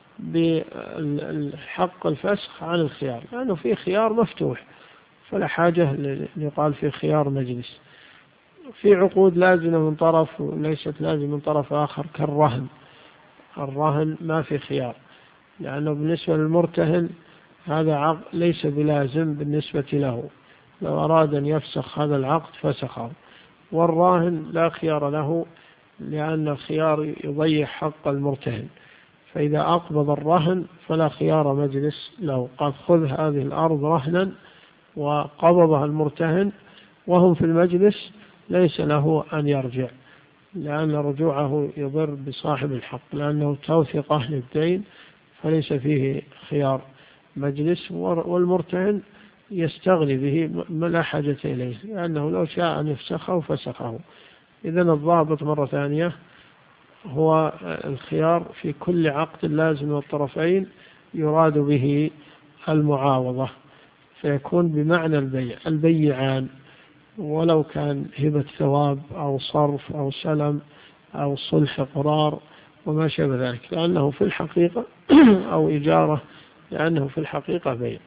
بحق الفسخ عن الخيار، لأنه في خيار مفتوح فلا حاجة ليقال في خيار مجلس. في عقود لازمة من طرف وليست لازمة من طرف آخر كالرهن، الرهن ما في خيار، لأنه بالنسبة للمرتهن هذا عقد ليس بلازم بالنسبة له، لو أراد أن يفسخ هذا العقد فسخه. والراهن لا خيار له، لأن الخيار يضيع حق المرتهن، فإذا أقبض الرهن فلا خيار مجلس له، قد خذ هذه الأرض رهنا وقبضها المرتهن وهم في المجلس، ليس له أن يرجع، لأن رجوعه يضر بصاحب الحق، لأنه توثيق أهل الدين، فليس فيه خيار مجلس. والمرتهن يستغني به ما لا حاجة إليه، لأنه لو شاء أن يفسخه فسخه. إذن الضابط مرة ثانية هو الخيار في كل عقد لازم الطرفين يراد به المعاوضة، فيكون بمعنى البيع، البيعان، ولو كان هبة ثواب أو صرف أو سلم أو صلح قرار وما شابه ذلك، لأنه في الحقيقة أو إجارة، لأنه في الحقيقة بيع.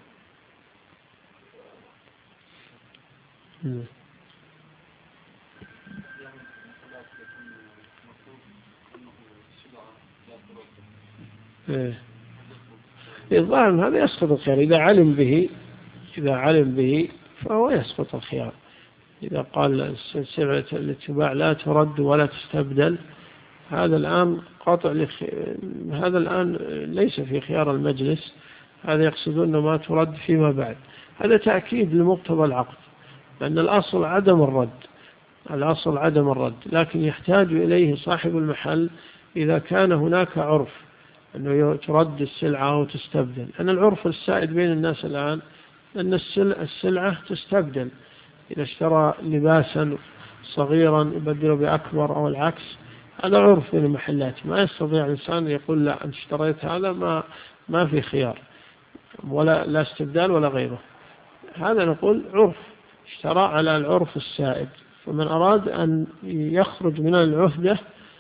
الظاهر هذا يسقط الخيار إذا علم به، إذا علم به فهو يسقط الخيار. إذا قال السلعة التي تباع لا ترد ولا تستبدل، هذا الآن قاطع لخ... هذا الآن ليس في خيار المجلس، هذا يقصدون ما ترد فيما بعد. هذا تأكيد لمقتضى العقد، لأن الأصل عدم الرد، الأصل عدم الرد، لكن يحتاج إليه صاحب المحل إذا كان هناك عرف أنه ترد السلعة وتستبدل. أن العرف السائد بين الناس الآن أن السلعة تستبدل، إذا اشترى لباسا صغيرا يبدله بأكبر أو العكس، هذا عرف بين المحلات، ما يستطيع الإنسان يقول لا أنت اشتريت هذا ما ما في خيار ولا لا استبدال ولا غيره. هذا نقول عرف، اشترى على العرف السائد. فمن أراد أن يخرج من العهدة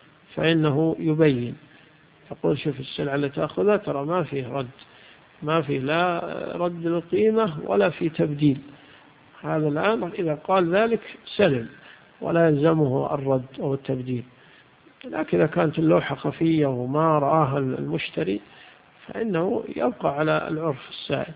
فإنه يبين، يقول شوف السلعة اللي تأخذها ترى ما فيه رد، ما فيه لا رد القيمة ولا في تبديل. هذا الآن إذا قال ذلك سلم ولا يلزمه الرد أو التبديل. لكن إذا كانت اللوحة خفية وما رآها المشتري فإنه يبقى على العرف السائد،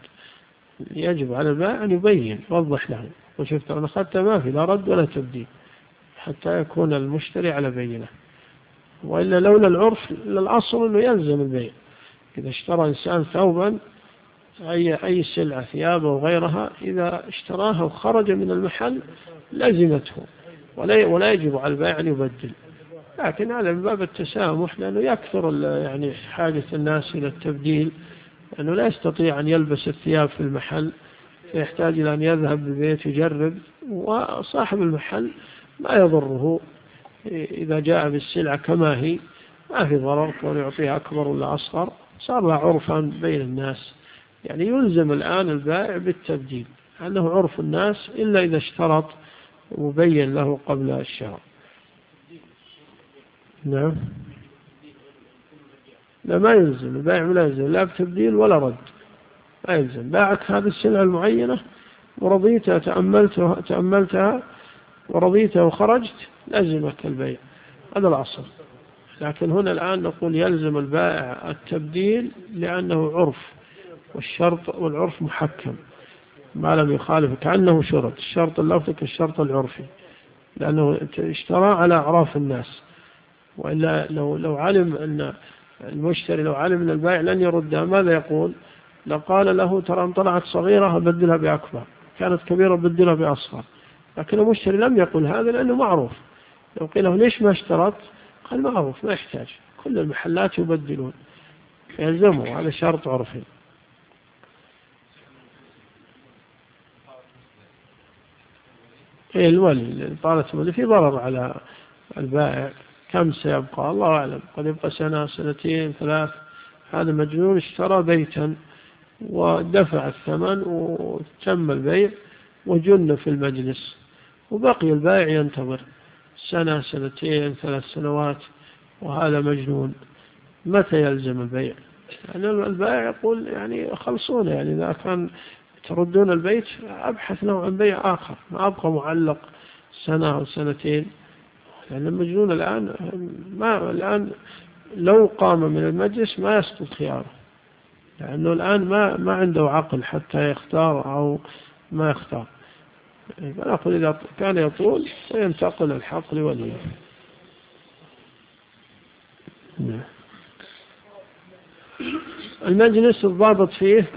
يجب على البائع أن يبين، يوضح له وشفت أنا أخذت ما في لا رد ولا تبديل، حتى يكون المشتري على بينه. وإلا لولا العرف للأصل أنه يلزم البيع. إذا اشترى إنسان ثوبا أي أي سلعة ثياب أو غيرها، إذا اشتراها وخرج من المحل لزمته، ولا ولا يجب على البائع أن يبدل. لكن هذا من باب التسامح، لأنه يكثر يعني حاجة الناس إلى التبديل، لأنه لا يستطيع أن يلبس الثياب في المحل، فيحتاج إلى أن يذهب بالبيت يجرب، وصاحب المحل ما يضره إذا جاء بالسلعة كما هي، ما في ضرر كون يعطيها أكبر ولا أصغر، صار له عرفا بين الناس. يعني يلزم الآن البائع بالتبديل، أنه عرف الناس إلا إذا اشترط وبين له قبل الشهر. نعم، لا ما يلزم البائع، لا يلزم لا بتبديل ولا رد، ما يلزم. باعك هذه السلعة المعينة ورضيتها تأملتها, تأملتها ورضيتها وخرجت، لازمك البيع، هذا الأصل. لكن هنا الآن نقول يلزم البائع التبديل لأنه عرف، والشرط والعرف محكم ما لم يخالف، كأنه شرط، الشرط اللفظي كالشرط العرفي، لأنه اشترى على أعراف الناس. وإلا لو لو علم أن المشتري لو علم أن البائع لن يردها، ماذا يقول؟ لقال له ترى ان طلعت صغيرة أبدلها بأكبر، كانت كبيرة أبدلها بأصغر. لكن المشتري لم يقول هذا لأنه معروف. لو قيل له ليش ما اشترط؟ قال معروف ما يحتاج، كل المحلات يبدلون، يلزمه، هذا شرط عرفي. إيه الولي طالت الولي في ضرر على البائع، كم سيبقى الله أعلم، قد يبقى سنة سنتين ثلاث. هذا مجنون اشترى بيتا ودفع الثمن وتم البيع وجن في المجلس، وبقي البائع ينتظر سنة سنتين ثلاث سنوات، وهذا مجنون. متى يلزم البيع؟ يعني البائع يقول يعني خلصونه، يعني إذا كان تردون البيت أبحث له عن بيع آخر، ما أبقى معلق سنة أو سنتين. يعني المجنون الآن ما الآن لو قام من المجلس ما يسقط خياره، لأنه الآن ما ما عنده عقل حتى يختار أو ما يختار. فنقول إذا كان يطول فينتقل الحق لوليه. المجلس الضابط فيه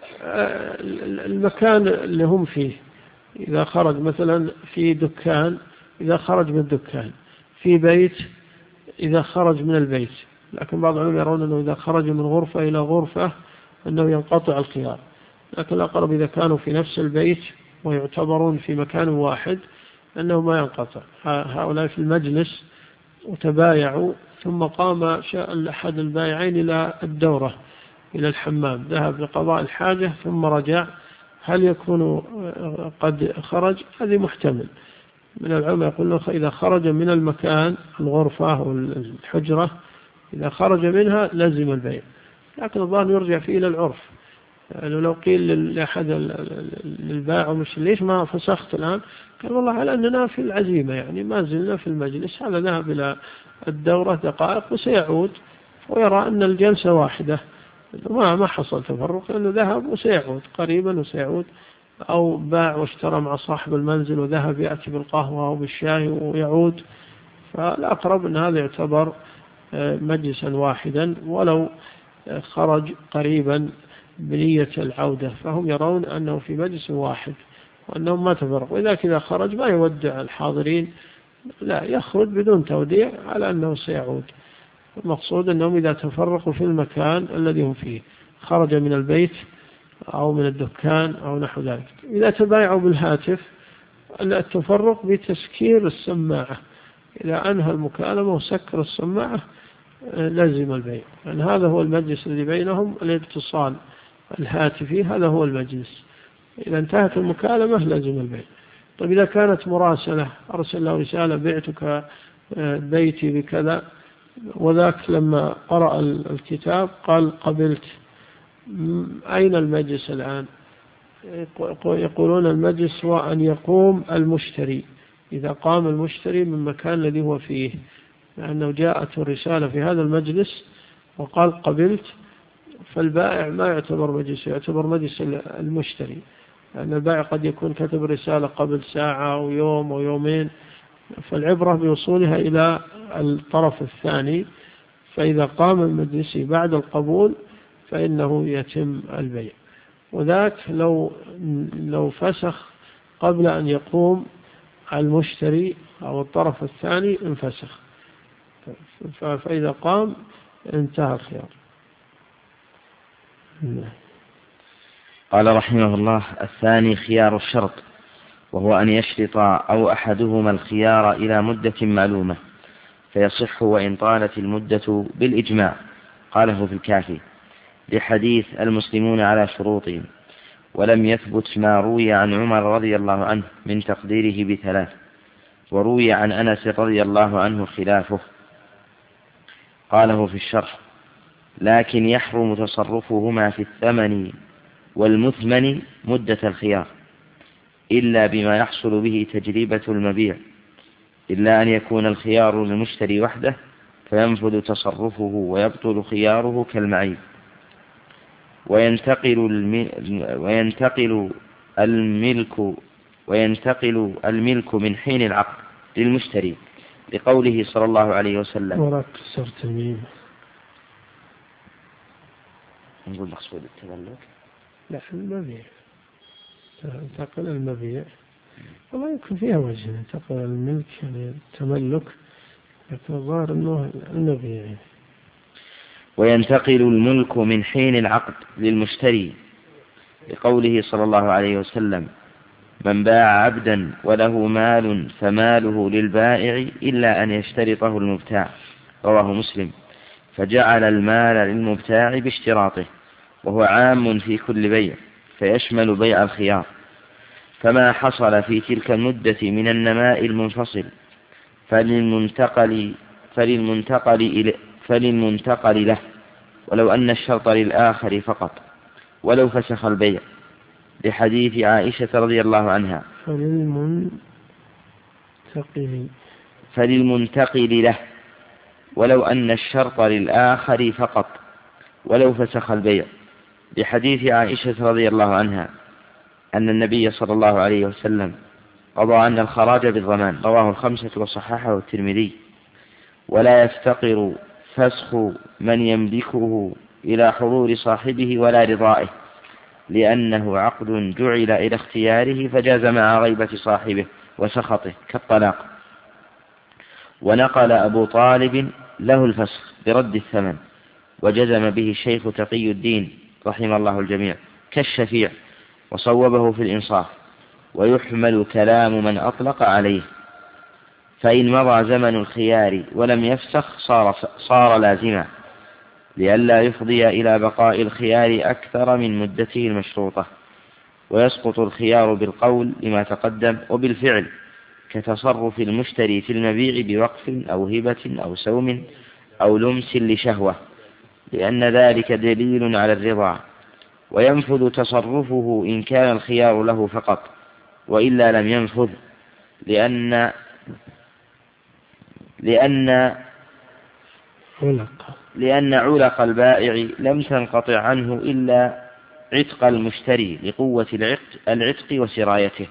المكان اللي هم فيه. إذا خرج مثلا في دكان، إذا خرج من الدكان، في بيت إذا خرج من البيت. لكن بعض العلماء يرون أنه إذا خرج من غرفة إلى غرفة أنه ينقطع الخيار، لكن الأقرب إذا كانوا في نفس البيت ويعتبرون في مكان واحد أنه ما ينقطع. هؤلاء في المجلس وتبايعوا، ثم قام أحد البائعين إلى الدورة إلى الحمام، ذهب لقضاء الحاجة ثم رجع، هل يكون قد خرج؟ هذه محتمل. من العلماء يقول إذا خرج من المكان الغرفة والحجرة، إذا خرج منها لازم البيع، لكن الظاهر يرجع فيه إلى العرف. يعني لو قيل لأحد البائع مش ليش ما فسخت الآن، قال والله على أننا في العزيمة، يعني ما زلنا في المجلس. هذا ذهب إلى الدورة دقائق وسيعود ويرى أن الجلسة واحدة، ما ما حصل تفرق، لأنه ذهب وسيعود قريبا وسيعود. أو باع واشترى مع صاحب المنزل وذهب يأتي بالقهوة أو بالشاي ويعود، فالأقرب أن هذا يعتبر مجلسا واحدا ولو خرج قريبا بنية العودة، فهم يرون أنه في مجلس واحد وأنهم ما تفرقوا. إذا كذا خرج ما يودع الحاضرين، لا، يخرج بدون توديع على أنه سيعود. المقصود أنهم إذا تفرقوا في المكان الذي هم فيه، خرج من البيت أو من الدكان أو نحو ذلك. إذا تبايعوا بالهاتف التفرق بتسكير السماعة، إذا أنهى المكالمة وسكر السماعة لازم البيع، لأن يعني هذا هو المجلس الذي بينهم، الاتصال الهاتفي هذا هو المجلس. إذا انتهت المكالمة لازم البيع. طيب إذا كانت مراسلة، أرسل له رسالة بعتك بيتي بكذا، وذاك لما قرأ الكتاب قال قبلت، أين المجلس الآن؟ يقولون المجلس هو أن يقوم المشتري، إذا قام المشتري من مكان الذي هو فيه، لأنه جاءت الرسالة في هذا المجلس وقال قبلت، فالبائع ما يعتبر مجلس، يعتبر مجلس المشتري، لأن البائع قد يكون كتب رسالة قبل ساعة أو يوم أو يومين، فالعبرة بوصولها إلى الطرف الثاني. فإذا قام المجلس بعد القبول فإنه يتم البيع. وذاك لو لو فسخ قبل أن يقوم المشتري أو الطرف الثاني انفسخ، فإذا قام انتهى الخيار.
قال رحمه الله: الثاني خيار الشرط، وهو أن يشرط أو أحدهما الخيار إلى مدة معلومة فيصح وإن طالت المدة بالإجماع. قاله في الكافي لحديث المسلمون على شروطهم، ولم يثبت ما روي عن عمر رضي الله عنه من تقديره بثلاث، وروي عن أنس رضي الله عنه خلافه. قاله في الشرح: لكن يحرم تصرفهما في الثمن والمثمن مدة الخيار إلا بما يحصل به تجربة المبيع، إلا أن يكون الخيار للمشتري وحده فينفذ تصرفه ويبطل خياره كالمعيب. وينتقل وينتقل الملك وينتقل الملك من حين العقد للمشتري، لقوله صلى الله عليه وسلم:
وراك كسرت الميم.
نقول مقصود التملك؟
لا، المبيع، تنتقل المبيع والله يمكن فيها وجه، ينتقل الملك يعني التملك، لكن الظاهر أنه المبيع.
وينتقل الملك من حين العقد للمشتري، لقوله صلى الله عليه وسلم: من باع عبدا وله مال فماله للبائع إلا أن يشترطه المبتاع. رواه مسلم. فجعل المال للمبتاع باشتراطه، وهو عام في كل بيع فيشمل بيع الخيار، فما حصل في تلك المدة من النماء المنفصل فللمنتقل فللمنتقل إليه فللمنتقل له، ولو أن الشرط للآخر فقط ولو فسخ البيع، لحديث عائشة رضي الله عنها:
فللمنتقل
فللمنتقل له ولو أن الشرط للآخر فقط ولو فسخ البيع، لحديث عائشة رضي الله عنها أن النبي صلى الله عليه وسلم قضى أن الخراج بالضمان، رواه الخمسة وصححه الترمذي. ولا يفتقر فسخ من يملكه إلى حضور صاحبه ولا رضائه، لأنه عقد جعل إلى اختياره فجاز مع غيبة صاحبه وسخطه كالطلاق. ونقل أبو طالب له الفسخ برد الثمن، وجزم به الشيخ تقي الدين رحم الله الجميع كالشفيع، وصوبه في الإنصاف. ويحمل كلام من أطلق عليه، فإن مضى زمن الخيار ولم يفسخ صار, صار لازما، لئلا يفضي إلى بقاء الخيار أكثر من مدته المشروطة. ويسقط الخيار بالقول لما تقدم، وبالفعل كتصرف المشتري في المبيع بوقف أو هبة أو سوم أو لمس لشهوة، لأن ذلك دليل على الرضا. وينفذ تصرفه إن كان الخيار له فقط، وإلا لم ينفذ، لأن لأن لأن علق البائع لم تنقطع عنه إلا عتق المشتري لقوة العتق وسرايته.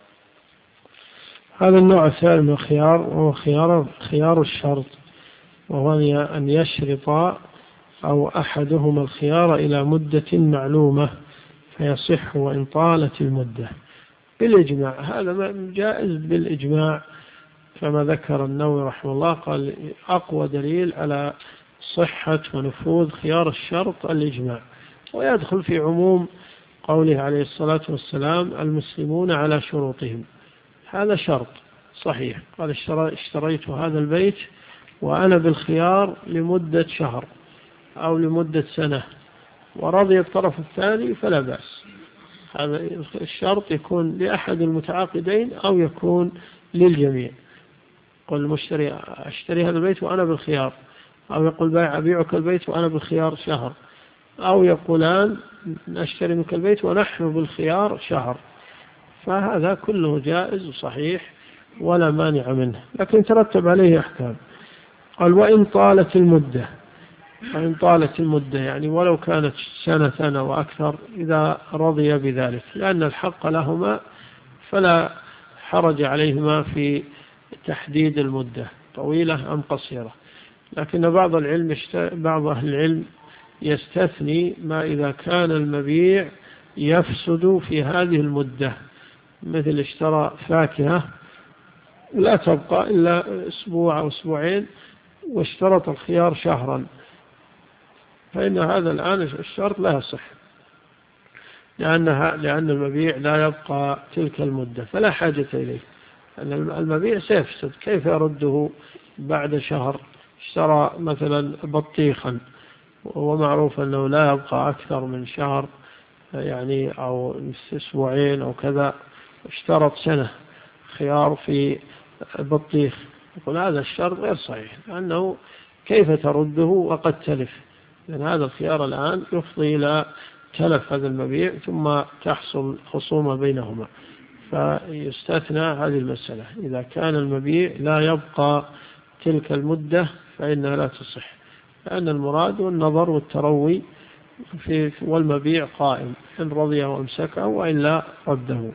هذا النوع الثاني من الخيار وهو خيار, خيار الشرط، وهو أن يشرط أو أحدهما الخيار إلى مدة معلومة فيصح وإن طالت المدة بالإجماع. هذا جائز بالإجماع، كما ذكر النووي رحمه الله قال أقوى دليل على صحة ونفوذ خيار الشرط الإجماع. ويدخل في عموم قوله عليه الصلاة والسلام المسلمون على شروطهم، هذا شرط صحيح. قال اشتريت هذا البيت وأنا بالخيار لمدة شهر أو لمدة سنة، ورضي الطرف الثاني فلا بأس. هذا الشرط يكون لأحد المتعاقدين أو يكون للجميع. قل المشتري أشتري هذا البيت وأنا بالخيار، أو يقول بائع أبيعك البيت وأنا بالخيار شهر، أو يقولان أشتري منك البيت ونحن بالخيار شهر. فهذا كله جائز وصحيح ولا مانع منه، لكن ترتب عليه أحكام. قال وإن طالت المدة، وإن طالت المدة يعني ولو كانت سنة سنة وأكثر إذا رضي بذلك، لأن الحق لهما فلا حرج عليهما في تحديد المدة طويلة أم قصيرة. لكن بعض العلم بعض أهل العلم يستثني ما إذا كان المبيع يفسد في هذه المدة، مثل اشترى فاكهة لا تبقى إلا أسبوع أو أسبوعين واشترط الخيار شهرا، فإن هذا الآن الشرط لا يصح، لأنها لأن المبيع لا يبقى تلك المدة فلا حاجة إليه. أن المبيع سيفسد، كيف يرده بعد شهر؟ اشترى مثلا بطيخا ومعروف أنه لا يبقى أكثر من شهر يعني أو أسبوعين أو كذا، اشترط سنة خيار في بطيخ، يقول هذا الشرط غير صحيح، لأنه كيف ترده وقد تلف؟ لأن هذا الخيار الآن يفضي إلى تلف هذا المبيع ثم تحصل خصومة بينهما. فيستثنى هذه المسألة، إذا كان المبيع لا يبقى تلك المدة فإنها لا تصح، لأن المراد والنظر والتروي في والمبيع قائم، إن رضي وامسكه وإلا رده.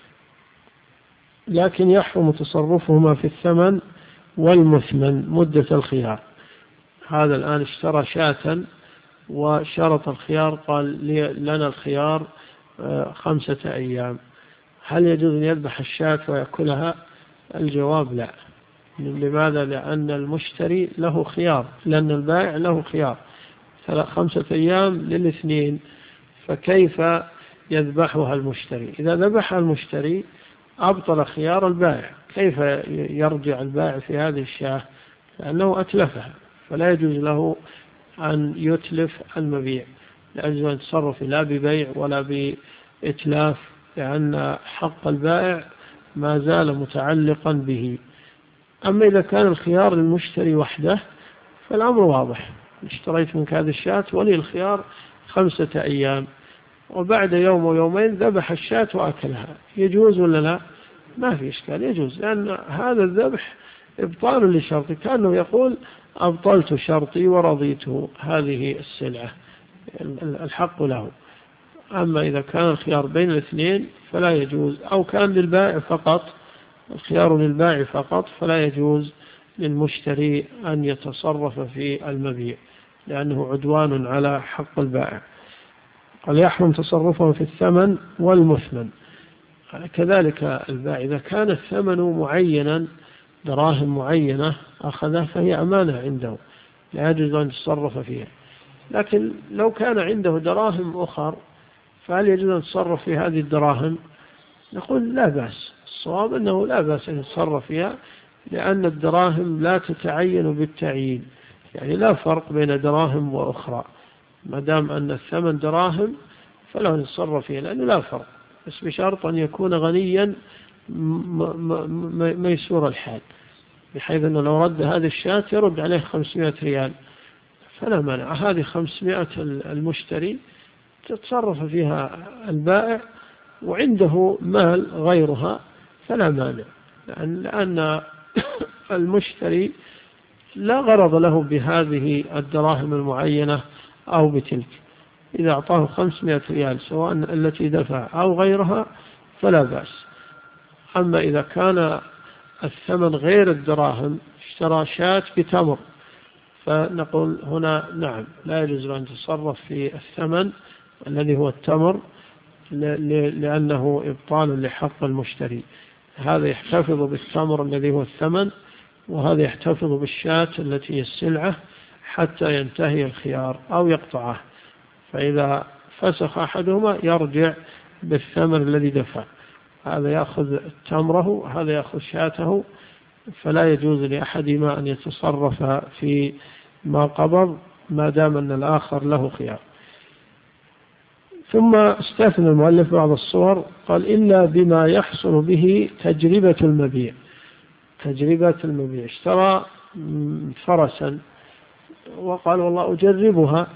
لكن يحرم تصرفهما في الثمن والمثمن مدة الخيار. هذا الآن اشترى شاة وشرط الخيار، قال لنا الخيار خمسة أيام، هل يجوز أن يذبح الشاة ويأكلها؟ الجواب لا. لماذا؟ لأن المشتري له خيار، لأن البائع له خيار خمسة أيام للاثنين، فكيف يذبحها المشتري؟ إذا ذبحها المشتري أبطل خيار البائع، كيف يرجع البائع في هذه الشاة؟ لأنه أتلفها، فلا يجوز له أن يتلف المبيع، لا يجوز أن يتصرف لا ببيع ولا بإتلاف، لأن حق البائع ما زال متعلقا به. أما إذا كان الخيار للمشتري وحده فالأمر واضح، اشتريت منك هذه الشاة ولي الخيار خمسة أيام، وبعد يوم ويومين ذبح الشاة وأكلها، يجوز ولا لا؟ ما في إشكال، يجوز، لأن هذا الذبح إبطال لشرطي، كأنه يقول أبطلت شرطي ورضيته هذه السلعة، الحق له. أما إذا كان الخيار بين الاثنين فلا يجوز، أو كان للبائع فقط، الخيار للبائع فقط، فلا يجوز للمشتري أن يتصرف في المبيع لأنه عدوان على حق البائع. قال يحرم تصرفه في الثمن والمثمن. كذلك البائع إذا كان الثمن معينا دراهم معينة أخذها فهي أمانة عنده لا يجوز أن يتصرف فيها. لكن لو كان عنده دراهم أخر فهل يجوز أن يتصرف في هذه الدراهم؟ نقول لا بأس. الصواب أنه لا بأس أن يتصرف فيها، لأن الدراهم لا تتعين بالتعيين، يعني لا فرق بين دراهم وأخرى، ما دام أن الثمن دراهم فلا يتصرف فيها لأنه لا فرق، بس بشرط أن يكون غنيا ميسور الحال، بحيث أنه لو رد هذه الشاة يرد عليه خمسمائة ريال فلا مانع. هذه خمسمائة المشتري تتصرف فيها البائع وعنده مال غيرها فلا مانع، لأن المشتري لا غرض له بهذه الدراهم المعينة أو بتلك. إذا أعطاه خمسمائة ريال سواء التي دفع أو غيرها فلا بأس. أما إذا كان الثمن غير الدراهم، اشترى شاة بتمر، فنقول هنا نعم لا يجوز أن يتصرف في الثمن الذي هو التمر لأنه إبطال لحق المشتري. هذا يحتفظ بالتمر الذي هو الثمن، وهذا يحتفظ بالشاة التي هي السلعة حتى ينتهي الخيار أو يقطعه، فإذا فسخ أحدهما يرجع بالثمن الذي دفع، هذا يأخذ تمره هذا يأخذ شاته، فلا يجوز لأحدهما أن يتصرف في ما قبض ما دام أن الآخر له خيار. ثم استثنى المؤلف بعض الصور، قال إلا بما يحصل به تجربة المبيع. تجربة المبيع، اشترى فرسا وقال والله أجربها،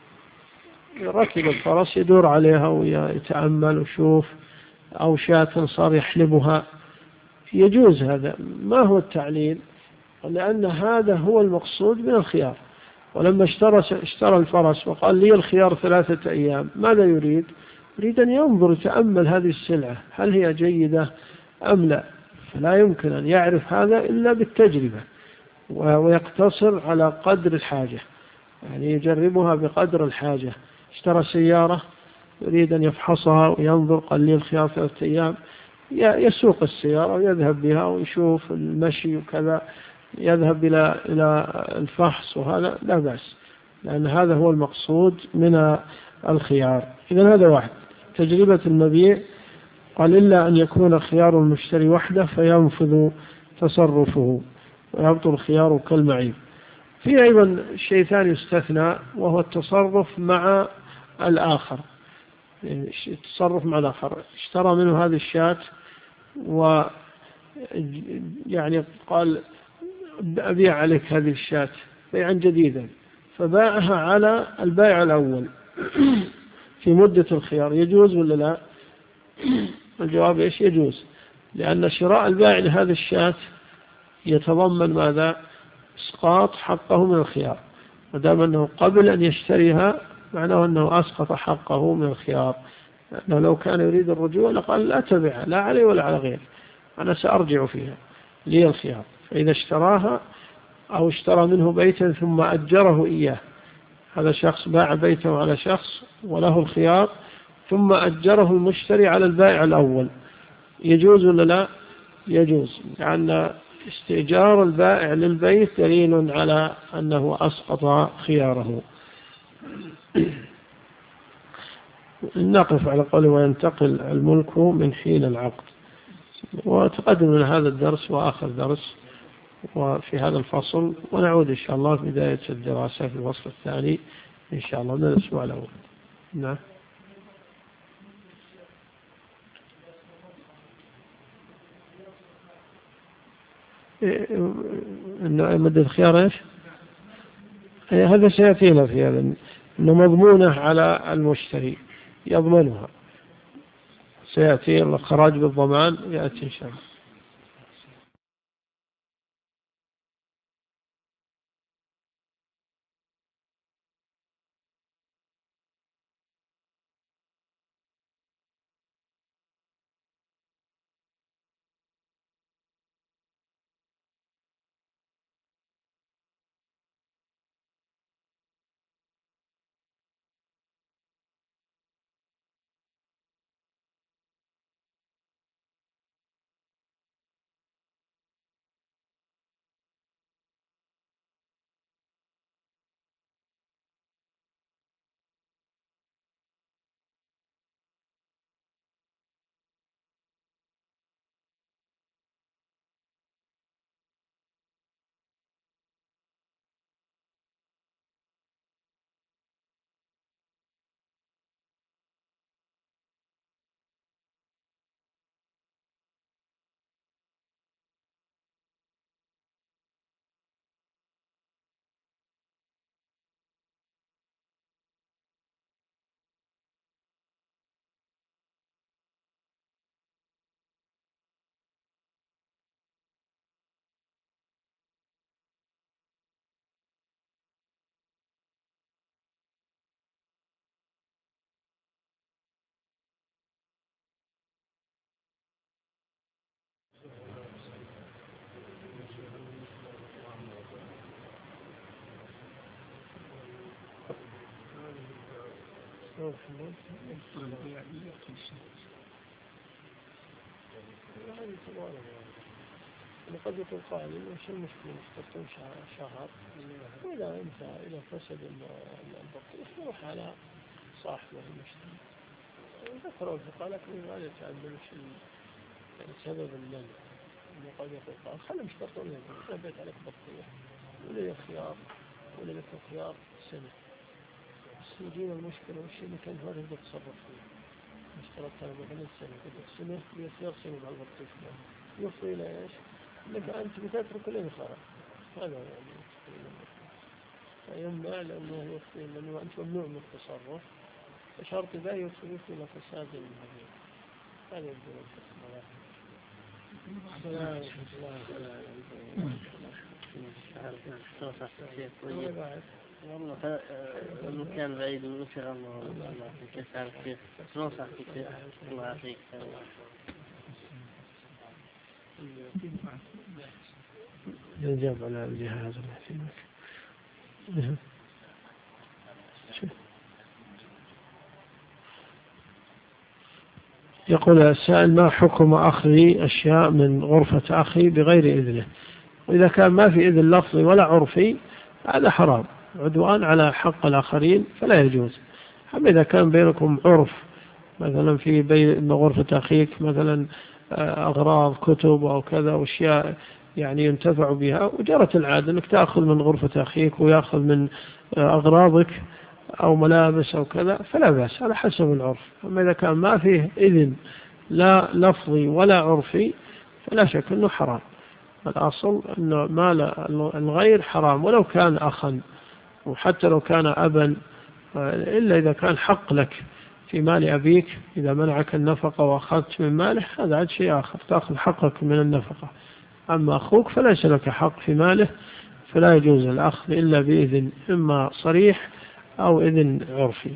ركب الفرس يدور عليها ويتأمل ويشوف، أو شاة صار يحلبها، يجوز هذا. ما هو التعليل؟ لأن هذا هو المقصود من الخيار. ولما اشترى, اشترى الفرس وقال لي الخيار ثلاثة أيام، ماذا يريد؟ يريد أن ينظر يتأمل هذه السلعة هل هي جيدة أم لا، فلا يمكن أن يعرف هذا إلا بالتجربة، ويقتصر على قدر الحاجة، يعني يجربها بقدر الحاجة. اشترى سيارة يريد أن يفحصها وينظر، قال لي الخيار ثلاثة أيام، يسوق السيارة ويذهب بها ويشوف المشي وكذا، يذهب إلى إلى الفحص، وهذا لا بأس، لأن هذا هو المقصود من الخيار. إذن هذا واحد. تجربة المبيع، قال إلا أن يكون خيار المشتري وحده فينفذ تصرفه ويبطل الخيار كالمعيب. في أيضا شيء ثاني يستثنى، وهو التصرف مع الآخر. التصرف مع الآخر، اشترى منه هذه الشاة و يعني قال أبيع عليك هذه الشاة بيعا جديدا، فباعها على البائع الأول في مدة الخيار، يجوز ولا لا؟ الجواب إيش؟ يجوز، لأن شراء البائع لهذه الشاة يتضمن ماذا؟ إسقاط حقه من الخيار، ودام أنه قبل أن يشتريها معناه أنه أسقط حقه من الخيار، لأنه لو كان يريد الرجوع لقال لا تبعها لا علي ولا على غير، أنا سأرجع فيها لي الخيار. فإذا اشتراها أو اشترى منه بيتا ثم أجره إياه، هذا شخص باع بيته على شخص وله الخيار، ثم أجره المشتري على البائع الأول، يجوز ولا لا؟ يجوز، لأن استئجار البائع للبيت دليل على أنه أسقط خياره. نقف على قوله وينتقل الملك من حين العقد. وتقدم لنا هذا الدرس وآخر درس وفي هذا الفصل، ونعود إن شاء الله في بداية الدراسة في الفصل الثاني إن شاء الله من الأسبوع الأول. نعم. مدة الخيار إيش؟ هذا سيأتينا في هذا، إنه مضمونة على المشتري يضمنها، سيأتي الخراج بالضمان يأتي إن شاء الله. قد يكون قائل وش المشكلة مستقيم شهر وإذا انتهى إلى فسد البطيخ يروح على صاحبه المشتري ذكروا الفقهاء لكن ما يتعدل يعني سبب اللن إنه قد يكون قائل خلي مشترطون يقول بيت عليك بطيخ ولا لي خيار ولا لك خيار سنة بس يجينا المشكلة والشيء اللي كان هو يقدر تصرف فيه اشترطت أنا مثلا سنة قد سنة ويصير سنة بهالبطيخ يفضي إلى إيش؟ لك أنت بتترك لين خرج هذا يعني فيمنع لأنه يفضي لأنه أنت ممنوع من التصرف فشرط ذا يفضي إلى فساد المبيع هذا يقول
والله المكان بعيد من شغل الله كيف عارف كيف شلون صار كيف الله يعافيك
يجب على الجهاز اللي في مكان يقول السائل ما حكم أخذ أشياء من غرفة أخي بغير إذنه وإذا كان ما في إذن لفظي ولا عرفي هذا حرام عدوان على حق الآخرين فلا يجوز. أما إذا كان بينكم عرف مثلا في بين غرفة أخيك مثلا أغراض كتب أو كذا وأشياء يعني ينتفع بها وجرت العادة أنك تأخذ من غرفة أخيك ويأخذ من أغراضك أو ملابس أو كذا فلا بأس على حسب العرف. أما إذا كان ما فيه إذن لا لفظي ولا عرفي فلا شك أنه حرام. الأصل أنه مال الغير حرام ولو كان أخا وحتى لو كان أبا إلا إذا كان حق لك في مال أبيك إذا منعك النفقة وأخذت من ماله هذا عاد شيء آخر تأخذ حقك من النفقة. أما أخوك فليس لك حق في ماله فلا يجوز الأخذ إلا بإذن إما صريح أو إذن عرفي.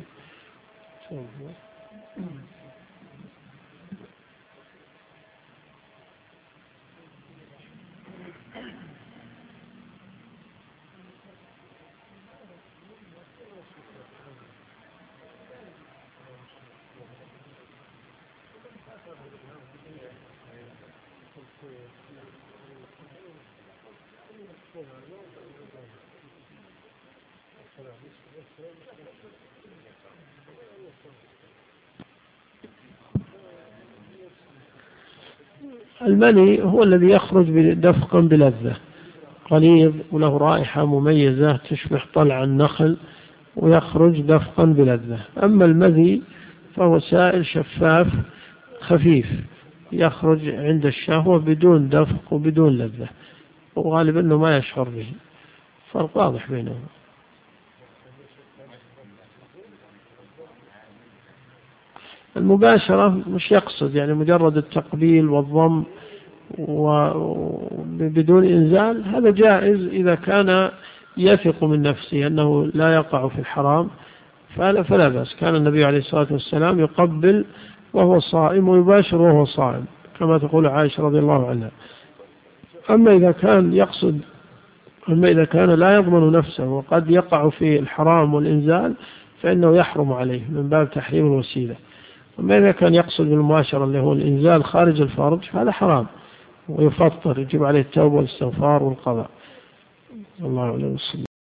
المني هو الذي يخرج دفقا بلذة قليظ وله رائحة مميزة تشبه طلع النخل ويخرج دفقا بلذة. أما المذي فهو سائل شفاف خفيف يخرج عند الشهوة بدون دفق وبدون لذة وغالبا أنه ما يشعر به فرق واضح بينهم. المباشرة مش يقصد يعني مجرد التقبيل والضم وبدون إنزال هذا جائز إذا كان يثق من نفسه أنه لا يقع في الحرام فلا, فلا بأس. كان النبي عليه الصلاة والسلام يقبل وهو صائم ويباشر وهو صائم كما تقول عائشة رضي الله عنها. أما إذا كان يقصد أما إذا كان لا يضمن نفسه وقد يقع في الحرام والإنزال فإنه يحرم عليه من باب تحريم الوسيلة. أما إذا كان يقصد بالمباشرة اللي هو الإنزال خارج الفرج هذا حرام ويفطر يجب عليه التوبة والاستغفار والقضاء. الله أعلم.